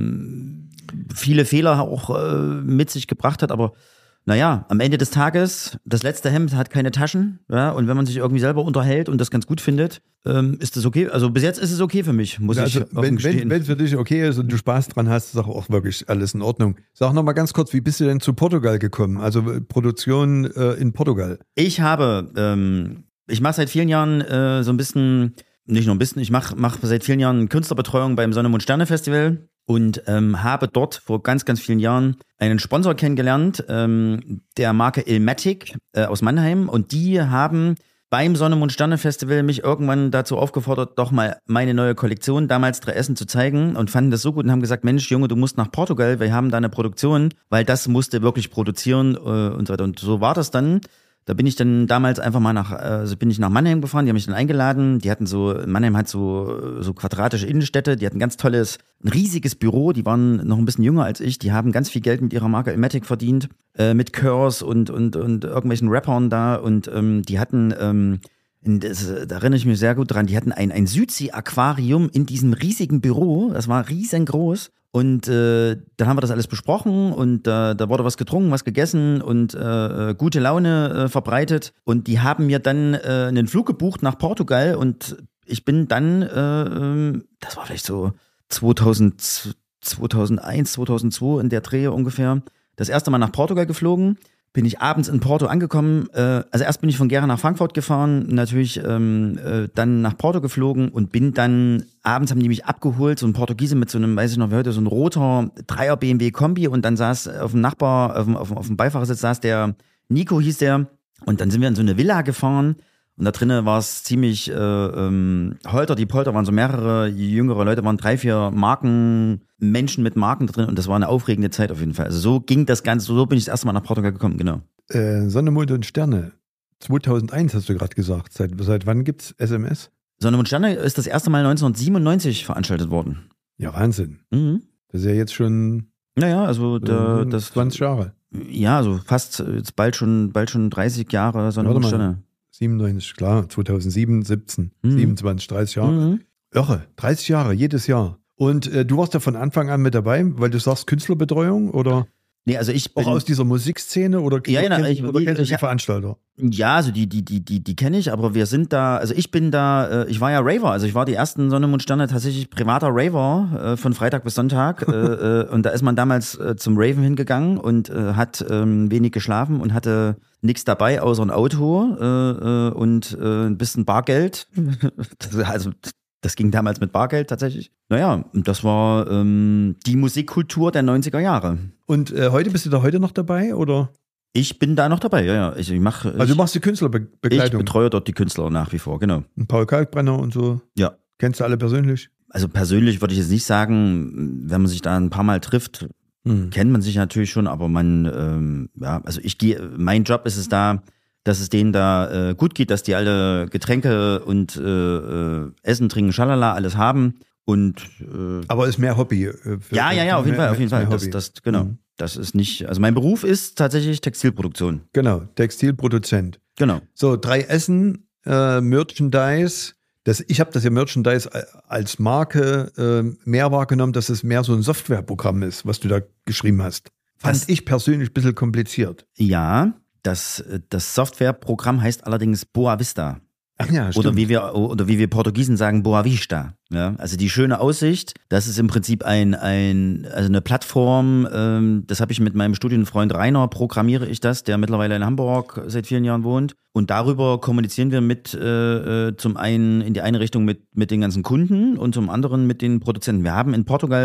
ähm, viele Fehler auch äh, mit sich gebracht hat, aber naja, am Ende des Tages, das letzte Hemd hat keine Taschen, ja, und wenn man sich irgendwie selber unterhält und das ganz gut findet, ähm, ist das okay. Also bis jetzt ist es okay für mich, muss Also, ich offen wenn, gestehen. wenn, wenn für dich okay ist und du Spaß dran hast, ist auch wirklich alles in Ordnung. Sag noch mal ganz kurz, wie bist du denn zu Portugal gekommen? Also äh, Produktion äh, in Portugal. Ich habe, ähm, ich mache seit vielen Jahren äh, so ein bisschen, nicht nur ein bisschen, ich mache mach seit vielen Jahren Künstlerbetreuung beim Sonne, Mond, Sterne Festival und ähm, habe dort vor ganz, ganz vielen Jahren einen Sponsor kennengelernt, ähm, der Marke Ilmatic äh, aus Mannheim, und die haben beim Sonne, Mond, Sterne Festival mich irgendwann dazu aufgefordert, doch mal meine neue Kollektion, damals drei Essen, zu zeigen, und fanden das so gut und haben gesagt, Mensch, Junge, du musst nach Portugal, wir haben da eine Produktion, weil das musste wirklich produzieren äh, und so weiter. Und so war das dann. Da bin ich dann damals einfach mal nach, also bin ich nach Mannheim gefahren, die haben mich dann eingeladen, die hatten so, Mannheim hat so, so quadratische Innenstädte, die hatten ein ganz tolles, ein riesiges Büro, die waren noch ein bisschen jünger als ich, die haben ganz viel Geld mit ihrer Marke Ilmatic verdient, äh, mit Curse und, und, und irgendwelchen Rappern da, und ähm, die hatten, ähm, in das, da erinnere ich mich sehr gut dran, die hatten ein, ein Südsee-Aquarium in diesem riesigen Büro, das war riesengroß. Und äh, dann haben wir das alles besprochen und äh, da wurde was getrunken, was gegessen und äh, gute Laune äh, verbreitet. Und die haben mir dann äh, einen Flug gebucht nach Portugal, und ich bin dann, äh, das war vielleicht so zweitausend, zweitausendeins, zweitausendzwei in der Dreh ungefähr, das erste Mal nach Portugal geflogen. Bin ich abends in Porto angekommen, äh, also erst bin ich von Gera nach Frankfurt gefahren, natürlich ähm, äh, dann nach Porto geflogen und bin dann, abends haben die mich abgeholt, so ein Portugiese mit so einem, weiß ich noch wie heute, so ein roter Dreier B M W Kombi, und dann saß auf dem Nachbar, auf dem, auf dem, auf dem Beifahrersitz saß der, Nico hieß der, und dann sind wir in so eine Villa gefahren. Und da drinnen war es ziemlich äh, ähm, holter die Polter, waren so mehrere jüngere Leute, waren drei, vier Marken, Menschen mit Marken da drin, und das war eine aufregende Zeit auf jeden Fall. Also so ging das Ganze, so bin ich das erste Mal nach Portugal gekommen, genau. Äh, Sonne, Mond und Sterne. zweitausendeins hast du gerade gesagt. Seit, seit wann gibt's S M S? Sonne und Sterne ist das erste Mal neunzehnhundertsiebenundneunzig veranstaltet worden. Ja, Wahnsinn. Mhm. Das ist ja jetzt schon Naja, also da, äh, das zwanzig Jahre. Ja, also fast jetzt bald schon, bald schon dreißig Jahre Sonne und Sterne. siebenundneunzig, klar, zweitausendsieben, siebzehn, Mhm. siebenundzwanzig, dreißig Jahre. Mhm. Irre, dreißig Jahre, jedes Jahr. Und äh, du warst ja von Anfang an mit dabei, weil du sagst Künstlerbetreuung oder Nee, also ich bin, auch aus dieser Musikszene oder, Ja, ja, kennst, ich- oder kennst du ich- die Veranstalter? Ja, also die, die, die, die, die kenne ich, aber wir sind da, also ich bin da, äh, ich war ja Raver, also ich war die ersten Sonne und Sterne tatsächlich privater Raver äh, von Freitag bis Sonntag äh, äh, und da ist man damals äh, zum Raven hingegangen und äh, hat ähm, wenig geschlafen und hatte nichts dabei außer ein Auto äh, äh, und äh, ein bisschen Bargeld. Das, also das ging damals mit Bargeld tatsächlich. Naja, und das war ähm, die Musikkultur der neunziger Jahre. Und äh, heute bist du da heute noch dabei oder? Ich bin da noch dabei, ja, ja. Ich, ich mache Also du machst die Ich Künstlerbegleitung. betreue dort die Künstler nach wie vor, genau. Und Paul Kalkbrenner und so. Ja. Kennst du alle persönlich? Also persönlich würde ich jetzt nicht sagen, wenn man sich da ein paar Mal trifft, Hm. kennt man sich natürlich schon, aber man, ähm, ja, also ich gehe, mein Job ist es da, dass es denen da äh, gut geht, dass die alle Getränke und äh, äh, Essen, Trinken, Schalala, alles haben. Und äh, Aber ist mehr Hobby. Äh, für, ja, ja, ja, auf jeden mehr, Fall, auf jeden mehr Fall. Das, Hobby. das, genau. Mhm. Das ist nicht, also mein Beruf ist tatsächlich Textilproduktion. Genau, Textilproduzent. Genau. So, drei Essen, äh, Merchandise. Das, ich habe das ja Merchandise als Marke äh, mehr wahrgenommen, dass es mehr so ein Softwareprogramm ist, was du da geschrieben hast. Fand Das- ich persönlich ein bisschen kompliziert. Ja, das, das Softwareprogramm heißt allerdings Boa Vista. Ach ja, Oder wie wir, oder wie wir Portugiesen sagen, Boa Vista. Ja, also die schöne Aussicht, das ist im Prinzip ein, ein, also eine Plattform, ähm, das habe ich mit meinem Studienfreund Rainer, programmiere ich das, der mittlerweile in Hamburg seit vielen Jahren wohnt. Und darüber kommunizieren wir mit, äh, äh, zum einen in die eine Richtung mit, mit den ganzen Kunden und zum anderen mit den Produzenten. Wir haben in Portugal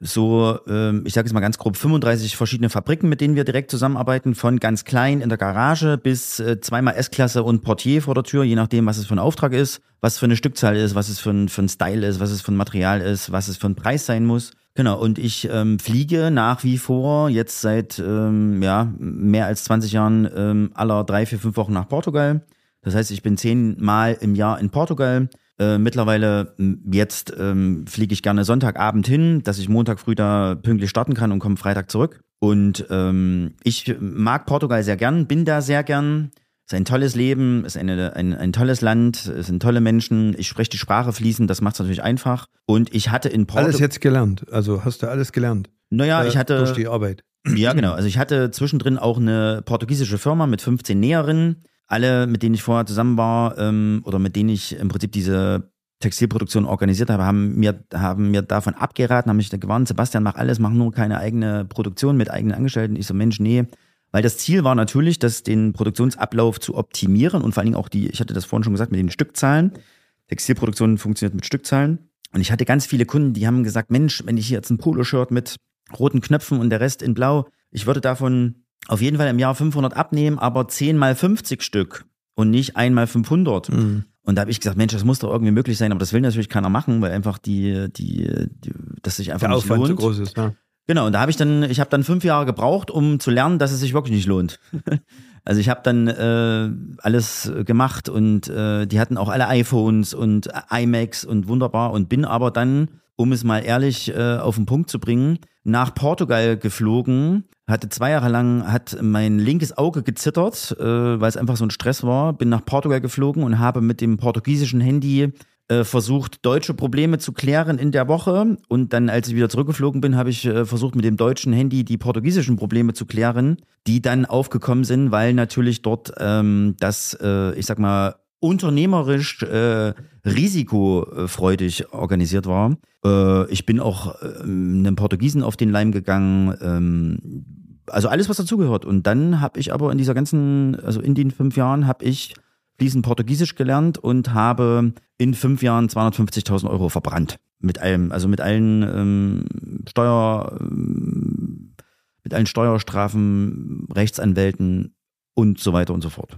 so, ähm, ich sage jetzt mal ganz grob, fünfunddreißig verschiedene Fabriken, mit denen wir direkt zusammenarbeiten, von ganz klein in der Garage bis äh, zweimal S-Klasse und Portier vor der Tür, je nachdem, was es für ein Auftrag ist, was es für eine Stückzahl ist, was es für ein, für ein Style ist, was es für ein Material ist, was es für ein Preis sein muss. Genau, und ich ähm, fliege nach wie vor jetzt seit ähm, ja, mehr als zwanzig Jahren ähm, aller drei, vier, fünf Wochen nach Portugal. Das heißt, ich bin zehnmal im Jahr in Portugal. Äh, mittlerweile jetzt ähm, fliege ich gerne Sonntagabend hin, dass ich Montag früh da pünktlich starten kann und komme Freitag zurück. Und ähm, ich mag Portugal sehr gern, bin da sehr gern. Es ist ein tolles Leben, es ist eine, ein, ein tolles Land, es sind tolle Menschen. Ich spreche die Sprache fließend, das macht es natürlich einfach. Und ich hatte in Portugal... Alles jetzt gelernt, also hast du alles gelernt? Naja, äh, ich hatte... Durch die Arbeit. Ja, genau. Also ich hatte zwischendrin auch eine portugiesische Firma mit fünfzehn Näherinnen. Alle, mit denen ich vorher zusammen war ähm, oder mit denen ich im Prinzip diese Textilproduktion organisiert habe, haben mir, haben mir davon abgeraten, haben mich gewarnt, Sebastian, mach alles, mach nur keine eigene Produktion mit eigenen Angestellten. Ich so, Mensch, nee. Weil das Ziel war natürlich, das den Produktionsablauf zu optimieren und vor allen Dingen auch die, ich hatte das vorhin schon gesagt, mit den Stückzahlen. Textilproduktion funktioniert mit Stückzahlen. Und ich hatte ganz viele Kunden, die haben gesagt, Mensch, wenn ich hier jetzt ein Poloshirt mit roten Knöpfen und der Rest in blau, ich würde davon auf jeden Fall im Jahr fünfhundert abnehmen, aber zehn mal fünfzig Stück und nicht ein mal fünfhundert. Mhm. Und da habe ich gesagt, Mensch, das muss doch irgendwie möglich sein, aber das will natürlich keiner machen, weil einfach die, die, die das sich einfach der nicht Aufwand lohnt. zu groß ist, ja. Genau, und da habe ich dann, ich habe dann fünf Jahre gebraucht, um zu lernen, dass es sich wirklich nicht lohnt. Also ich habe dann äh, alles gemacht und äh, die hatten auch alle iPhones und iMacs und wunderbar und bin aber dann, um es mal ehrlich äh, auf den Punkt zu bringen, nach Portugal geflogen, hatte zwei Jahre lang, hat mein linkes Auge gezittert, äh, weil es einfach so ein Stress war, bin nach Portugal geflogen und habe mit dem portugiesischen Handy äh, versucht, deutsche Probleme zu klären in der Woche und dann, als ich wieder zurückgeflogen bin, habe ich äh, versucht, mit dem deutschen Handy die portugiesischen Probleme zu klären, die dann aufgekommen sind, weil natürlich dort ähm, das, äh, ich sag mal, unternehmerisch äh, risikofreudig organisiert war. Äh, ich bin auch äh, einem Portugiesen auf den Leim gegangen, ähm, also alles, was dazugehört. Und dann habe ich aber in dieser ganzen, also in den fünf Jahren habe ich fließend Portugiesisch gelernt und habe in fünf Jahren zweihundertfünfzigtausend Euro verbrannt. Mit allem, also mit allen ähm, Steuer, ähm, mit allen Steuerstrafen, Rechtsanwälten und so weiter und so fort.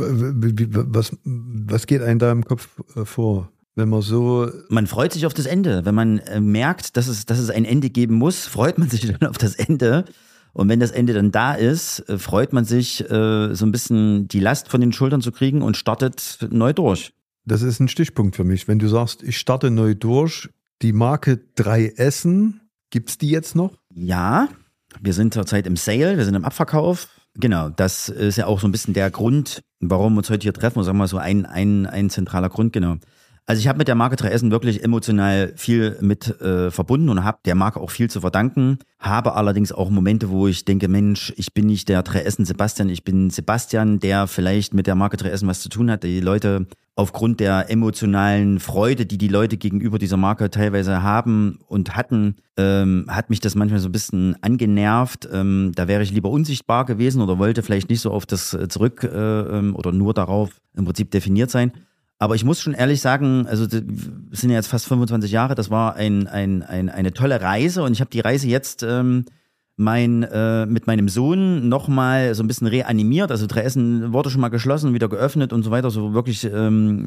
Was, was geht einem da im Kopf vor, wenn man so... Man freut sich auf das Ende. Wenn man äh, merkt, dass es, dass es ein Ende geben muss, freut man sich dann auf das Ende. Und wenn das Ende dann da ist, äh, freut man sich, äh, so ein bisschen die Last von den Schultern zu kriegen und startet neu durch. Das ist ein Stichpunkt für mich. Wenn du sagst, ich starte neu durch, die Marke drei Essen, gibt's die jetzt noch? Ja, wir sind zurzeit im Sale, wir sind im Abverkauf. Genau, das ist ja auch so ein bisschen der Grund, warum wir uns heute hier treffen, sagen wir mal so ein, ein, ein zentraler Grund, genau. Also ich habe mit der Marke drei Essen wirklich emotional viel mit äh, verbunden und habe der Marke auch viel zu verdanken, habe allerdings auch Momente, wo ich denke, Mensch, ich bin nicht der drei Essen Sebastian, ich bin Sebastian, der vielleicht mit der Marke drei Essen was zu tun hat, die Leute aufgrund der emotionalen Freude, die die Leute gegenüber dieser Marke teilweise haben und hatten, ähm, hat mich das manchmal so ein bisschen angenervt. Ähm, da wäre ich lieber unsichtbar gewesen oder wollte vielleicht nicht so auf das zurück äh, oder nur darauf im Prinzip definiert sein. Aber ich muss schon ehrlich sagen, also das sind ja jetzt fast fünfundzwanzig Jahre, das war ein, ein, ein, eine tolle Reise und ich habe die Reise jetzt ähm, mein, äh, mit meinem Sohn nochmal so ein bisschen reanimiert. Also drei Essen wurde schon mal geschlossen, wieder geöffnet und so weiter. So wirklich ähm,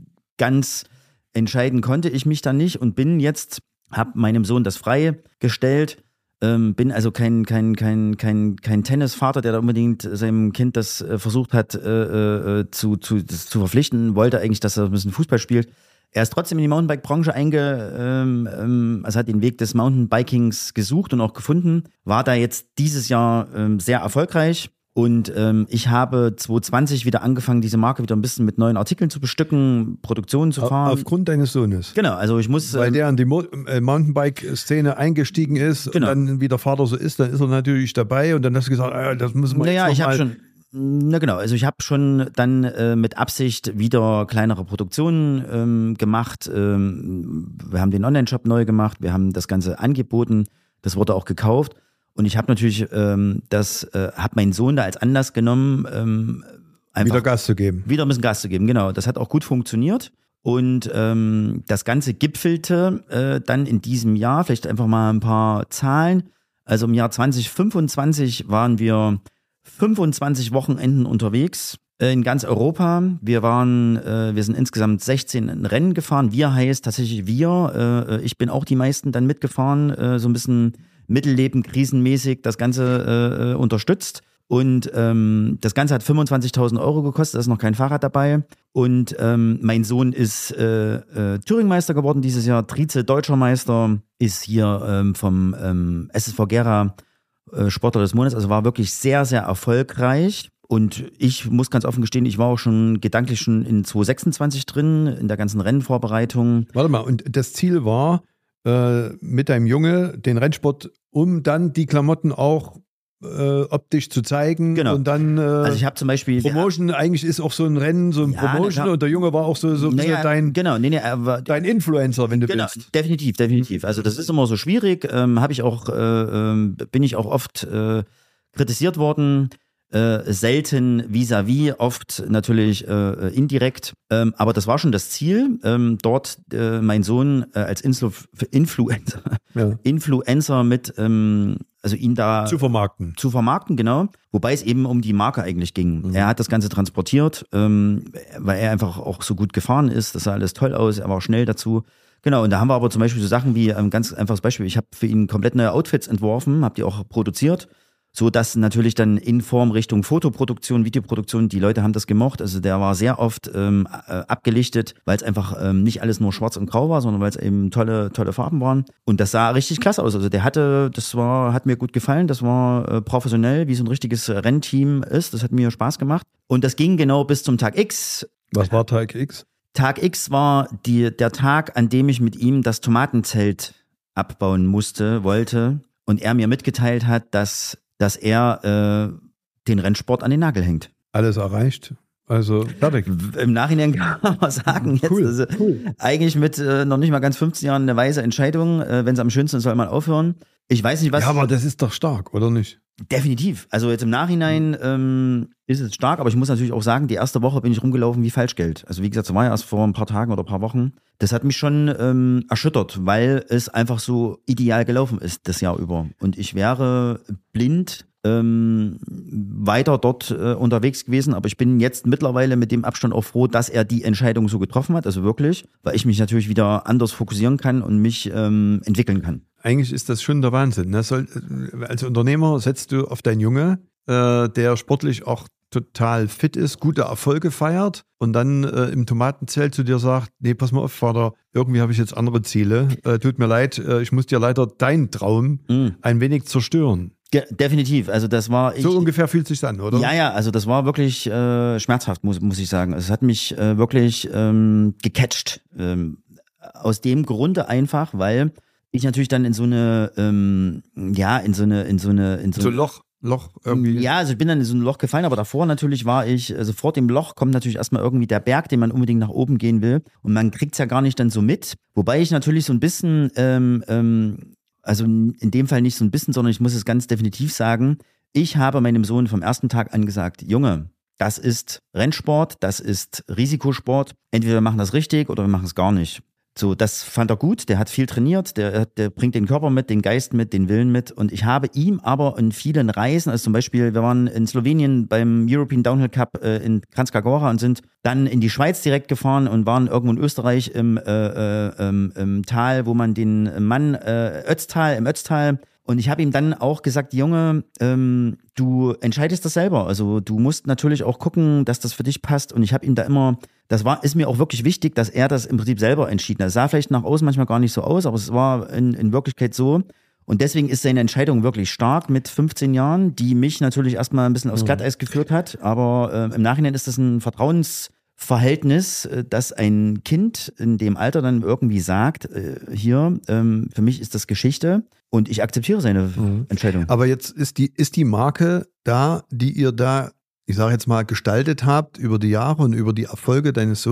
ganz entscheiden konnte ich mich da nicht und bin jetzt, habe meinem Sohn das frei gestellt. Ähm, bin also kein, kein, kein, kein, kein Tennisvater, der da unbedingt seinem Kind das äh, versucht hat äh, äh, zu, zu, das zu verpflichten, wollte eigentlich, dass er ein bisschen Fußball spielt. Er ist trotzdem in die Mountainbike-Branche einge, ähm, ähm, also hat den Weg des Mountainbikings gesucht und auch gefunden, war da jetzt dieses Jahr ähm, sehr erfolgreich. Und ähm, ich habe zwanzig zwanzig wieder angefangen, diese Marke wieder ein bisschen mit neuen Artikeln zu bestücken, Produktionen zu fahren. Aufgrund deines Sohnes? Genau, also ich muss... Weil ähm, der in die Mo- äh, Mountainbike-Szene eingestiegen ist genau. Und dann, wie der Vater so ist, dann ist er natürlich dabei und dann hast du gesagt, ah, das müssen wir naja, jetzt noch ich habe mal... schon... Na genau, also ich habe schon dann äh, mit Absicht wieder kleinere Produktionen ähm, gemacht. Ähm, wir haben den Online-Shop neu gemacht, wir haben das Ganze angeboten, das wurde auch gekauft. Und ich habe natürlich ähm, das, äh, habe meinen Sohn da als Anlass genommen, ähm, einfach wieder Gas zu geben. Wieder ein bisschen Gas zu geben, genau. Das hat auch gut funktioniert. Und ähm, das Ganze gipfelte äh, dann in diesem Jahr, vielleicht einfach mal ein paar Zahlen. Also im Jahr zwanzig fünfundzwanzig waren wir fünfundzwanzig Wochenenden unterwegs in ganz Europa. Wir waren, äh, wir sind insgesamt sechzehn Rennen gefahren. Wir heißt tatsächlich wir. Äh, ich bin auch die meisten dann mitgefahren, äh, so ein bisschen Mittelleben, krisenmäßig das Ganze äh, unterstützt. Und ähm, das Ganze hat fünfundzwanzigtausend Euro gekostet, da ist noch kein Fahrrad dabei. Und ähm, mein Sohn ist äh, äh, Thüringen-Meister geworden dieses Jahr, Trize Deutscher Meister, ist hier ähm, vom ähm, S S V Gera äh, Sportler des Monats, also war wirklich sehr, sehr erfolgreich. Und ich muss ganz offen gestehen, ich war auch schon gedanklich schon in zwanzig sechsundzwanzig drin, in der ganzen Rennvorbereitung. Warte mal, und das Ziel war, äh, mit deinem Junge den Rennsport, um dann die Klamotten auch Äh, optisch zu zeigen, genau. Und dann äh, also ich habe zum Beispiel Promotion, der, eigentlich ist auch so ein Rennen, so ein ja, Promotion, und der Junge war auch so, so ein naja, bisschen dein, genau, nee, nee, er war, dein Influencer, wenn du genau, willst. Definitiv, definitiv. Also das ist immer so schwierig, ähm, habe ich auch, äh, äh, bin ich auch oft äh, kritisiert worden, äh, selten vis-à-vis, oft natürlich äh, indirekt, ähm, aber das war schon das Ziel, ähm, dort äh, mein Sohn äh, als Influ- Influencer, ja. Influencer mit ähm, also ihn da zu vermarkten. Zu vermarkten, genau. Wobei es eben um die Marke eigentlich ging. Mhm. Er hat das Ganze transportiert, ähm, weil er einfach auch so gut gefahren ist. Das sah alles toll aus. Er war auch schnell dazu. Genau, und da haben wir aber zum Beispiel so Sachen wie, ein ganz einfaches Beispiel, ich habe für ihn komplett neue Outfits entworfen, habe die auch produziert, so dass natürlich dann in Form Richtung Fotoproduktion, Videoproduktion, die Leute haben das gemocht. Also der war sehr oft ähm, abgelichtet, weil es einfach ähm, nicht alles nur schwarz und grau war, sondern weil es eben tolle tolle Farben waren. Und das sah richtig klasse aus. Also der hatte, das war, hat mir gut gefallen. Das war äh, professionell, wie so ein richtiges Rennteam ist. Das hat mir Spaß gemacht. Und das ging genau bis zum Tag X. Was war Tag X? Tag X war die, der Tag, an dem ich mit ihm das Tomatenzelt abbauen musste, wollte. Und er mir mitgeteilt hat, dass dass er äh, den Rennsport an den Nagel hängt. Alles erreicht? Also fertig. Im Nachhinein kann man sagen, jetzt, cool, also, cool. eigentlich mit äh, noch nicht mal ganz fünfzehn Jahren eine weise Entscheidung. Äh, wenn es am schönsten ist, soll man aufhören. Ich weiß nicht, was... Ja, aber das ist doch stark, oder nicht? Definitiv. Also jetzt im Nachhinein ähm, ist es stark, aber ich muss natürlich auch sagen, die erste Woche bin ich rumgelaufen wie Falschgeld. Also wie gesagt, das war ja erst vor ein paar Tagen oder ein paar Wochen. Das hat mich schon ähm, erschüttert, weil es einfach so ideal gelaufen ist das Jahr über. Und ich wäre blind ähm, weiter dort äh, unterwegs gewesen, aber ich bin jetzt mittlerweile mit dem Abstand auch froh, dass er die Entscheidung so getroffen hat, also wirklich, weil ich mich natürlich wieder anders fokussieren kann und mich ähm, entwickeln kann. Eigentlich ist das schon der Wahnsinn. Ne? Soll, als Unternehmer setzt du auf deinen Junge, äh, der sportlich auch total fit ist, gute Erfolge feiert und dann äh, im Tomatenzelt zu dir sagt, nee, pass mal auf, Vater, irgendwie habe ich jetzt andere Ziele. Äh, tut mir leid, äh, ich muss dir leider deinen Traum mm. ein wenig zerstören. Ja, definitiv, also das war... So ich, ungefähr fühlt es sich an, oder? Ja, ja, also das war wirklich äh, schmerzhaft, muss, muss ich sagen. Also es hat mich äh, wirklich ähm, gecatcht. Ähm, aus dem Grunde einfach, weil ich natürlich dann in so eine, ähm, ja, in so eine, in so eine, in so, so Loch, Loch irgendwie. Ja, also ich bin dann in so ein Loch gefallen, aber davor natürlich war ich, also vor dem Loch kommt natürlich erstmal irgendwie der Berg, den man unbedingt nach oben gehen will und man kriegt's ja gar nicht dann so mit. Wobei ich natürlich so ein bisschen, ähm, ähm, also in dem Fall nicht so ein bisschen, sondern ich muss es ganz definitiv sagen, ich habe meinem Sohn vom ersten Tag an gesagt, Junge, das ist Rennsport, das ist Risikosport, entweder wir machen das richtig oder wir machen es gar nicht. So, das fand er gut, der hat viel trainiert, der, der bringt den Körper mit, den Geist mit, den Willen mit und ich habe ihm aber in vielen Reisen, also zum Beispiel, wir waren in Slowenien beim European Downhill Cup äh, in Kranjska Gora und sind dann in die Schweiz direkt gefahren und waren irgendwo in Österreich im, äh, äh, im, im Tal, wo man den Mann, äh, Ötztal, im Ötztal, und ich habe ihm dann auch gesagt, Junge, ähm, du entscheidest das selber. Also du musst natürlich auch gucken, dass das für dich passt. Und ich habe ihm da immer, das war, ist mir auch wirklich wichtig, dass er das im Prinzip selber entschieden hat. Es sah vielleicht nach außen manchmal gar nicht so aus, aber es war in, in Wirklichkeit so. Und deswegen ist seine Entscheidung wirklich stark mit fünfzehn Jahren, die mich natürlich erstmal ein bisschen aufs Glatteis geführt hat. Aber äh, im Nachhinein ist das ein Vertrauensverhältnis, äh, dass ein Kind in dem Alter dann irgendwie sagt, äh, hier, ähm, für mich ist das Geschichte. Und ich akzeptiere seine mhm. Entscheidung. Aber jetzt ist die, ist die Marke da, die ihr da, ich sage jetzt mal, gestaltet habt über die Jahre und über die Erfolge deines Sohnes,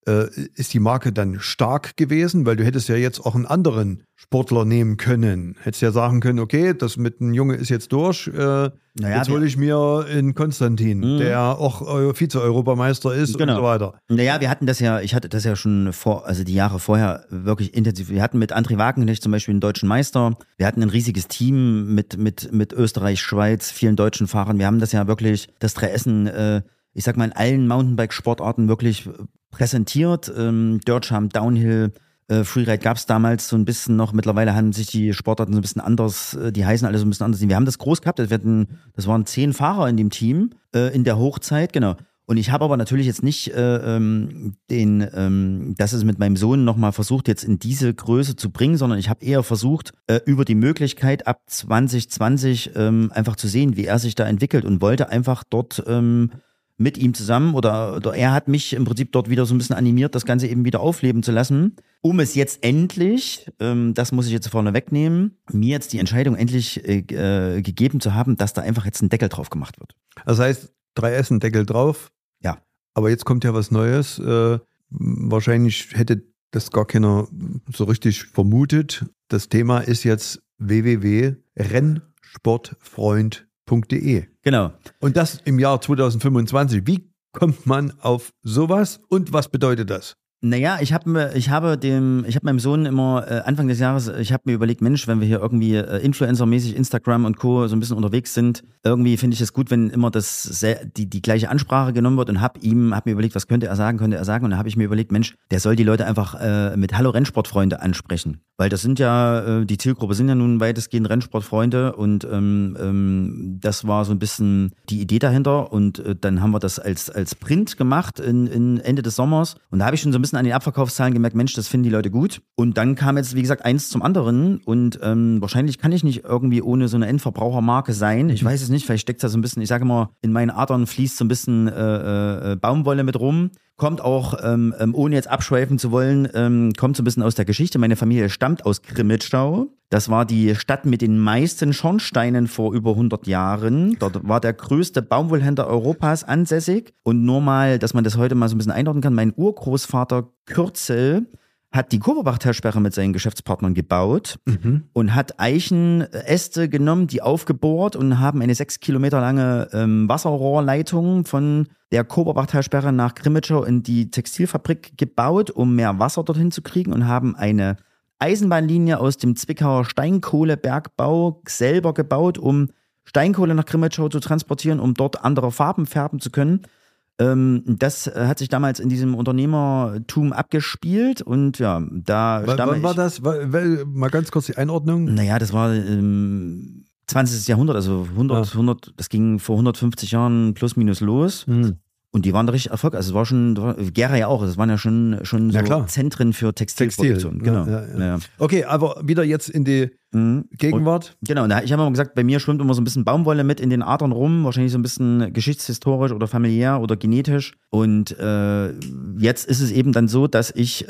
äh, ist die Marke dann stark gewesen? Weil du hättest ja jetzt auch einen anderen Sportler nehmen können. Hättest ja sagen können, okay, das mit einem Junge ist jetzt durch, äh, naja, jetzt hole ich mir einen Konstantin, mhm. der auch äh, Vize-Europameister ist genau. und so weiter. Naja, wir hatten das ja, ich hatte das ja schon vor, also die Jahre vorher wirklich intensiv. Wir hatten mit André Wagenknecht zum Beispiel einen deutschen Meister. Wir hatten ein riesiges Team mit, mit, mit Österreich, Schweiz, vielen deutschen Fahrern. Wir haben das ja wirklich, das Dreiessen, äh, ich sag mal, in allen Mountainbike-Sportarten wirklich präsentiert. Ähm, Dirtjump, Downhill, äh, Freeride gab es damals so ein bisschen noch. Mittlerweile haben sich die Sportarten so ein bisschen anders, äh, die heißen alle so ein bisschen anders. Wir haben das groß gehabt. Das, hatten, das waren zehn Fahrer in dem Team äh, in der Hochzeit, genau. Und ich habe aber natürlich jetzt nicht äh, ähm, den, ähm, das ist mit meinem Sohn nochmal versucht, jetzt in diese Größe zu bringen, sondern ich habe eher versucht, äh, über die Möglichkeit ab zwanzig zwanzig ähm, einfach zu sehen, wie er sich da entwickelt und wollte einfach dort ähm, mit ihm zusammen oder, oder er hat mich im Prinzip dort wieder so ein bisschen animiert, das Ganze eben wieder aufleben zu lassen, um es jetzt endlich, ähm, das muss ich jetzt vorne wegnehmen, mir jetzt die Entscheidung endlich äh, äh, gegeben zu haben, dass da einfach jetzt ein Deckel drauf gemacht wird. Das heißt, drei Essen Deckel drauf. Ja. Aber jetzt kommt ja was Neues. Äh, wahrscheinlich hätte das gar keiner so richtig vermutet. Das Thema ist jetzt w w w punkt rennsportfreund punkt d e. Genau. Und das im Jahr zwanzig fünfundzwanzig. Wie kommt man auf sowas und was bedeutet das? Naja, ich habe ich habe dem, ich habe meinem Sohn immer äh, Anfang des Jahres, ich habe mir überlegt, Mensch, wenn wir hier irgendwie äh, Influencer-mäßig Instagram und Co. so ein bisschen unterwegs sind, irgendwie finde ich es gut, wenn immer das sehr, die die gleiche Ansprache genommen wird und habe ihm, habe mir überlegt, was könnte er sagen, könnte er sagen und dann habe ich mir überlegt, Mensch, der soll die Leute einfach äh, mit Hallo Rennsportfreunde ansprechen, weil das sind ja, äh, die Zielgruppe sind ja nun weitestgehend Rennsportfreunde und ähm, ähm, das war so ein bisschen die Idee dahinter und äh, dann haben wir das als als Print gemacht in, in Ende des Sommers und da habe ich schon so ein bisschen an den Abverkaufszahlen gemerkt, Mensch, das finden die Leute gut. Und dann kam jetzt, wie gesagt, eins zum anderen und ähm, wahrscheinlich kann ich nicht irgendwie ohne so eine Endverbrauchermarke sein. Ich weiß es nicht, vielleicht steckt da so ein bisschen, ich sage immer, in meinen Adern fließt so ein bisschen äh, äh, Baumwolle mit rum. Kommt auch, ähm, ohne jetzt abschweifen zu wollen, ähm, kommt so ein bisschen aus der Geschichte. Meine Familie stammt aus Krimitschau. Das war die Stadt mit den meisten Schornsteinen vor über hundert Jahren. Dort war der größte Baumwollhändler Europas ansässig. Und nur mal, dass man das heute mal so ein bisschen einordnen kann, mein Urgroßvater Kürzel hat die Koberbach-Talsperre mit seinen Geschäftspartnern gebaut mhm. und hat Eichenäste genommen, die aufgebohrt und haben eine sechs Kilometer lange ähm, Wasserrohrleitung von der Koberbach-Talsperre nach Krimitschau in die Textilfabrik gebaut, um mehr Wasser dorthin zu kriegen und haben eine Eisenbahnlinie aus dem Zwickauer Steinkohlebergbau selber gebaut, um Steinkohle nach Krimitschau zu transportieren, um dort andere Farben färben zu können. Das hat sich damals in diesem Unternehmertum abgespielt und ja, da stamme Wann war das? Mal ganz kurz die Einordnung. Naja, das war im zwanzigsten Jahrhundert, also hundert, ja. hundert, das ging vor hundertfünfzig Jahren plus minus los. Hm. Und die waren da richtig erfolgreich. Also es war schon, war, Gera ja auch, das waren ja schon, schon so ja, Zentren für Textilproduktion. Textil. Genau. Ja, ja, ja. Okay, aber wieder jetzt in die mhm. Gegenwart. Und, genau, und ich habe immer gesagt, bei mir schwimmt immer so ein bisschen Baumwolle mit in den Adern rum, wahrscheinlich so ein bisschen geschichtshistorisch oder familiär oder genetisch. Und äh, jetzt ist es eben dann so, dass ich äh,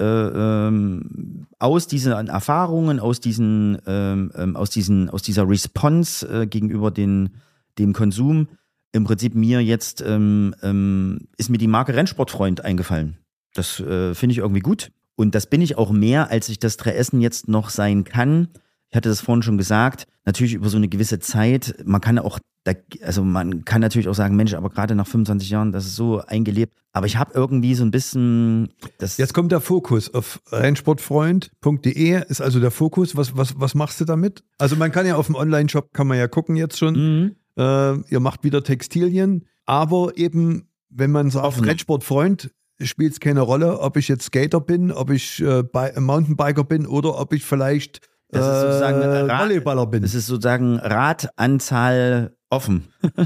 ähm, aus diesen Erfahrungen, aus diesen, ähm, aus diesen, aus dieser Response äh, gegenüber den, dem Konsum im Prinzip mir jetzt ähm, ähm, ist mir die Marke Rennsportfreund eingefallen. Das äh, finde ich irgendwie gut. Und das bin ich auch mehr, als ich das Dreiessen jetzt noch sein kann. Ich hatte das vorhin schon gesagt, natürlich über so eine gewisse Zeit. Man kann auch, da, also man kann natürlich auch sagen, Mensch, aber gerade nach fünfundzwanzig Jahren, das ist so eingelebt. Aber ich habe irgendwie so ein bisschen das. Jetzt kommt der Fokus auf rennsportfreund punkt d e ist also der Fokus. Was, was, was machst du damit? Also man kann ja auf dem Online-Shop, kann man ja gucken jetzt schon. Mhm. Uh, ihr macht wieder Textilien, aber eben, wenn man sagt, Offen. Rennsportfreund, spielt es keine Rolle, ob ich jetzt Skater bin, ob ich äh, Mountainbiker bin oder ob ich vielleicht äh, Rad, Volleyballer bin. Das ist sozusagen Radanzahl offen.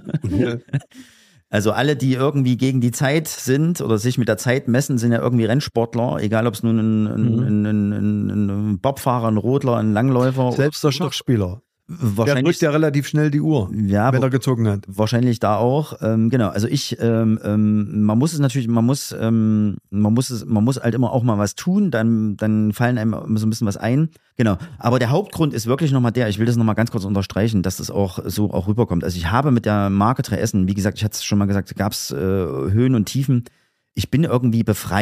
Also alle, die irgendwie gegen die Zeit sind oder sich mit der Zeit messen, sind ja irgendwie Rennsportler, egal ob es nun ein, ein, ein, ein, ein Bobfahrer, ein Rodler, ein Langläufer. Selbst der Schachspieler. Der drückt ja relativ schnell die Uhr, ja, wenn er gezogen hat. Wahrscheinlich da auch. Ähm, genau. Also ich, ähm, ähm, man muss es natürlich, man muss, ähm, man muss es, man muss halt immer auch mal was tun. Dann, dann fallen einem immer so ein bisschen was ein. Genau. Aber der Hauptgrund ist wirklich nochmal der. Ich will das nochmal ganz kurz unterstreichen, dass das auch so auch rüberkommt. Also ich habe mit der Marke Dreiessen, wie gesagt, ich hatte es schon mal gesagt, gab es äh, Höhen und Tiefen. Ich bin irgendwie befreit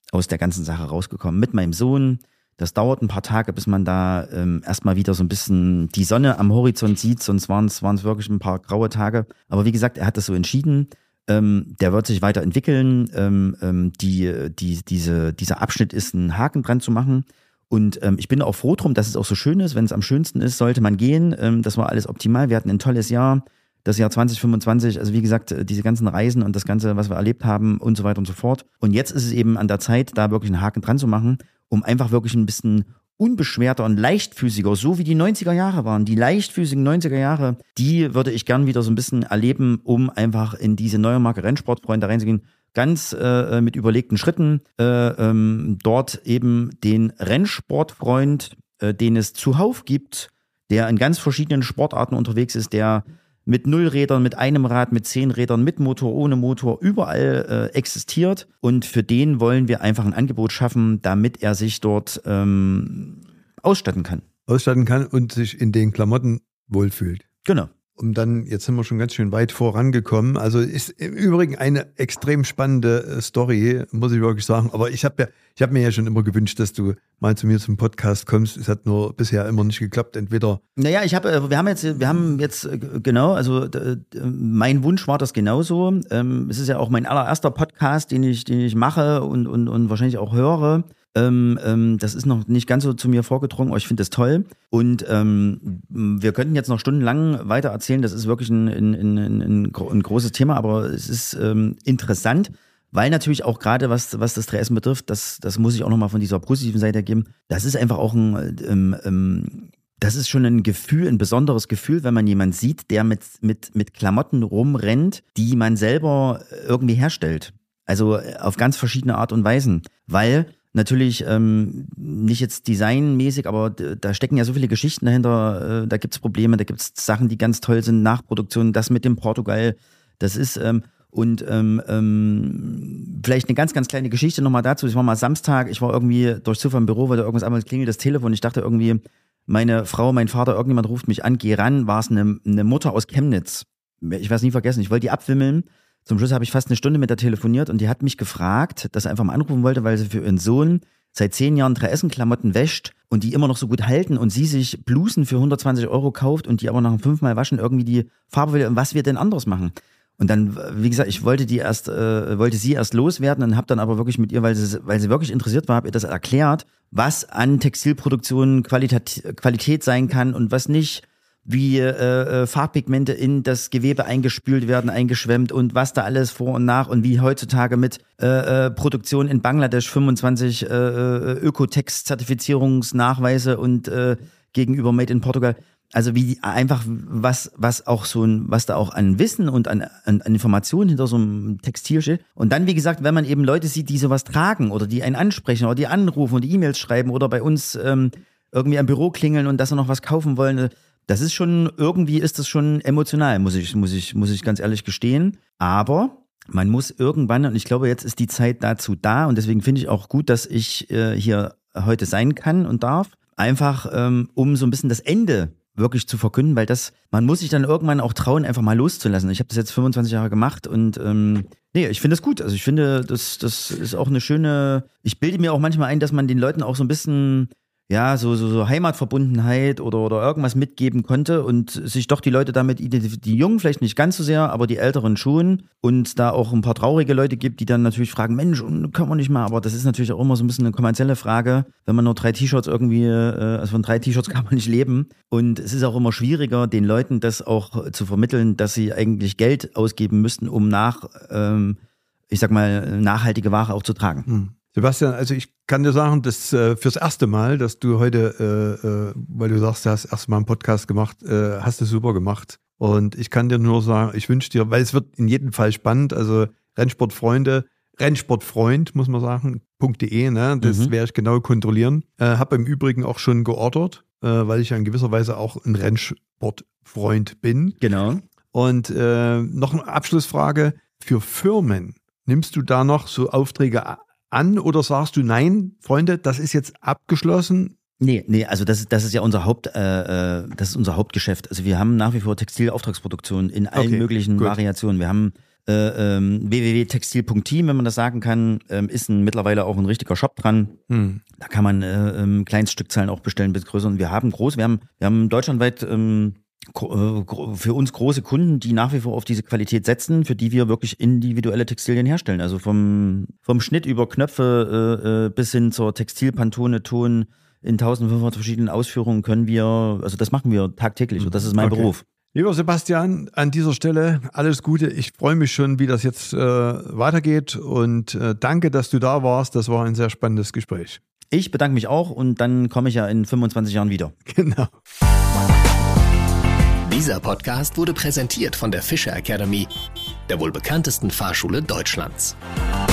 aus der ganzen Sache rausgekommen. Mit meinem Sohn. Das dauert ein paar Tage, bis man da ähm, erstmal wieder so ein bisschen die Sonne am Horizont sieht, sonst waren es wirklich ein paar graue Tage. Aber wie gesagt, er hat das so entschieden. Ähm, der wird sich weiterentwickeln. Ähm, ähm, die, die, diese, dieser Abschnitt ist, einen Haken dran zu machen. Und ähm, ich bin auch froh drum, dass es auch so schön ist. Wenn es am schönsten ist, sollte man gehen. Ähm, das war alles optimal. Wir hatten ein tolles Jahr. Das Jahr zwanzig fünfundzwanzig, also wie gesagt, diese ganzen Reisen und das Ganze, was wir erlebt haben und so weiter und so fort. Und jetzt ist es eben an der Zeit, da wirklich einen Haken dran zu machen, um einfach wirklich ein bisschen unbeschwerter und leichtfüßiger, so wie die neunziger Jahre waren. Die leichtfüßigen neunziger Jahre, die würde ich gern wieder so ein bisschen erleben, um einfach in diese neue Marke Rennsportfreunde reinzugehen. Ganz äh, mit überlegten Schritten. Äh, ähm, dort eben den Rennsportfreund, äh, den es zuhauf gibt, der in ganz verschiedenen Sportarten unterwegs ist, der mit null Rädern, mit einem Rad, mit zehn Rädern, mit Motor, ohne Motor, überall äh, existiert. Und für den wollen wir einfach ein Angebot schaffen, damit er sich dort ähm, ausstatten kann. Ausstatten kann und sich in den Klamotten wohlfühlt. Genau. Um dann, jetzt sind wir schon ganz schön weit vorangekommen. Also ist im Übrigen eine extrem spannende Story, muss ich wirklich sagen. Aber ich habe ja, ich habe mir ja schon immer gewünscht, dass du mal zu mir zum Podcast kommst. Es hat nur bisher immer nicht geklappt. Entweder. Naja, ich habe, wir haben jetzt, wir haben jetzt genau, also d- d- mein Wunsch war das genauso. Ähm, es ist ja auch mein allererster Podcast, den ich, den ich mache und und und wahrscheinlich auch höre. Ähm, ähm, das ist noch nicht ganz so zu mir vorgedrungen, aber ich finde das toll. Und ähm, wir könnten jetzt noch stundenlang weiter erzählen. Das ist wirklich ein, ein, ein, ein, ein großes Thema, aber es ist ähm, interessant, weil natürlich auch gerade was, was das drei S betrifft, das, das muss ich auch nochmal von dieser positiven Seite geben. Das ist einfach auch ein, ähm, ähm, das ist schon ein Gefühl, ein besonderes Gefühl, wenn man jemanden sieht, der mit, mit, mit Klamotten rumrennt, die man selber irgendwie herstellt. Also auf ganz verschiedene Art und Weisen, weil natürlich ähm, nicht jetzt designmäßig, aber d- da stecken ja so viele Geschichten dahinter, äh, da gibt's Probleme, da gibt's Sachen, die ganz toll sind, Nachproduktion, das mit dem Portugal, das ist, ähm, und ähm, ähm, vielleicht eine ganz, ganz kleine Geschichte nochmal dazu, ich war mal Samstag, ich war irgendwie durch Zufall im Büro, weil da irgendwas anderes klingelt, das Telefon, ich dachte irgendwie, meine Frau, mein Vater, irgendjemand ruft mich an, geh ran, war es eine, eine Mutter aus Chemnitz, ich werde es nie vergessen, ich wollte die abwimmeln. Zum Schluss habe ich fast eine Stunde mit der telefoniert und die hat mich gefragt, dass sie einfach mal anrufen wollte, weil sie für ihren Sohn seit zehn Jahren drei S Klamotten wäscht und die immer noch so gut halten und sie sich Blusen für hundertzwanzig Euro kauft und die aber nach dem fünfmal Waschen irgendwie die Farbe will und was wir denn anders machen. Und dann, wie gesagt, ich wollte die erst, äh, wollte sie erst loswerden und habe dann aber wirklich mit ihr, weil sie, weil sie wirklich interessiert war, habe ihr das erklärt, was an Textilproduktion Qualität, Qualität sein kann und was nicht, wie äh, Farbpigmente in das Gewebe eingespült werden, eingeschwemmt und was da alles vor und nach und wie heutzutage mit äh, äh, Produktion in Bangladesch fünfundzwanzig äh, Ökotex-Zertifizierungsnachweise und äh, gegenüber Made in Portugal. Also wie die, einfach was was auch so ein was da auch an Wissen und an, an, an Informationen hinter so einem Textil steht. Und dann, wie gesagt, wenn man eben Leute sieht, die sowas tragen oder die einen ansprechen oder die anrufen und E-Mails schreiben oder bei uns ähm, irgendwie am Büro klingeln und dass sie noch was kaufen wollen, das ist schon, irgendwie ist das schon emotional, muss ich, muss ich, muss ich ganz ehrlich gestehen. Aber man muss irgendwann, und ich glaube, jetzt ist die Zeit dazu da, und deswegen finde ich auch gut, dass ich äh, hier heute sein kann und darf, einfach ähm, um so ein bisschen das Ende wirklich zu verkünden, weil das, man muss sich dann irgendwann auch trauen, einfach mal loszulassen. Ich habe das jetzt fünfundzwanzig Jahre gemacht und ähm, nee, ich finde das gut. Also ich finde, das, das ist auch eine schöne, ich bilde mir auch manchmal ein, dass man den Leuten auch so ein bisschen ja, so, so, so Heimatverbundenheit oder, oder irgendwas mitgeben konnte und sich doch die Leute damit identifizieren, die Jungen vielleicht nicht ganz so sehr, aber die Älteren schon und da auch ein paar traurige Leute gibt, die dann natürlich fragen, Mensch, und können wir nicht mal, aber das ist natürlich auch immer so ein bisschen eine kommerzielle Frage, wenn man nur drei T-Shirts irgendwie, also von drei T-Shirts kann man nicht leben und es ist auch immer schwieriger, den Leuten das auch zu vermitteln, dass sie eigentlich Geld ausgeben müssten, um nach, ähm, ich sag mal, nachhaltige Ware auch zu tragen. Hm. Sebastian, also ich kann dir sagen, dass äh, fürs erste Mal, dass du heute, äh, äh, weil du sagst, du hast erst mal einen Podcast gemacht, äh, hast du super gemacht. Und ich kann dir nur sagen, ich wünsche dir, weil es wird in jedem Fall spannend, also Rennsportfreunde, Rennsportfreund, muss man sagen, .de, ne? Das mhm. werde ich genau kontrollieren. Äh, habe im Übrigen auch schon geordert, äh, weil ich ja in gewisser Weise auch ein Rennsportfreund bin. Genau. Und äh, noch eine Abschlussfrage, für Firmen, nimmst du da noch so Aufträge an oder sagst du, nein, Freunde, das ist jetzt abgeschlossen? Nee, nee, also das, das ist ja unser Haupt, äh, das ist unser Hauptgeschäft. Also wir haben nach wie vor Textilauftragsproduktion in allen okay, möglichen gut. Variationen. Wir haben äh, ähm, w w w punkt textil punkt team, wenn man das sagen kann, ähm, ist ein, mittlerweile auch ein richtiger Shop dran. Hm. Da kann man äh, ähm, Kleinststückzahlen auch bestellen bis größer. Und wir haben groß, wir haben, wir haben deutschlandweit ähm, für uns große Kunden, die nach wie vor auf diese Qualität setzen, für die wir wirklich individuelle Textilien herstellen. Also vom, vom Schnitt über Knöpfe äh, bis hin zur Textilpantone, Ton in eintausendfünfhundert verschiedenen Ausführungen können wir, also das machen wir tagtäglich und das ist mein okay. Beruf. Lieber Sebastian, an dieser Stelle alles Gute. Ich freue mich schon, wie das jetzt äh, weitergeht und äh, danke, dass du da warst. Das war ein sehr spannendes Gespräch. Ich bedanke mich auch und dann komme ich ja in fünfundzwanzig Jahren wieder. Genau. Dieser Podcast wurde präsentiert von der Fischer Academy, der wohl bekanntesten Fahrschule Deutschlands.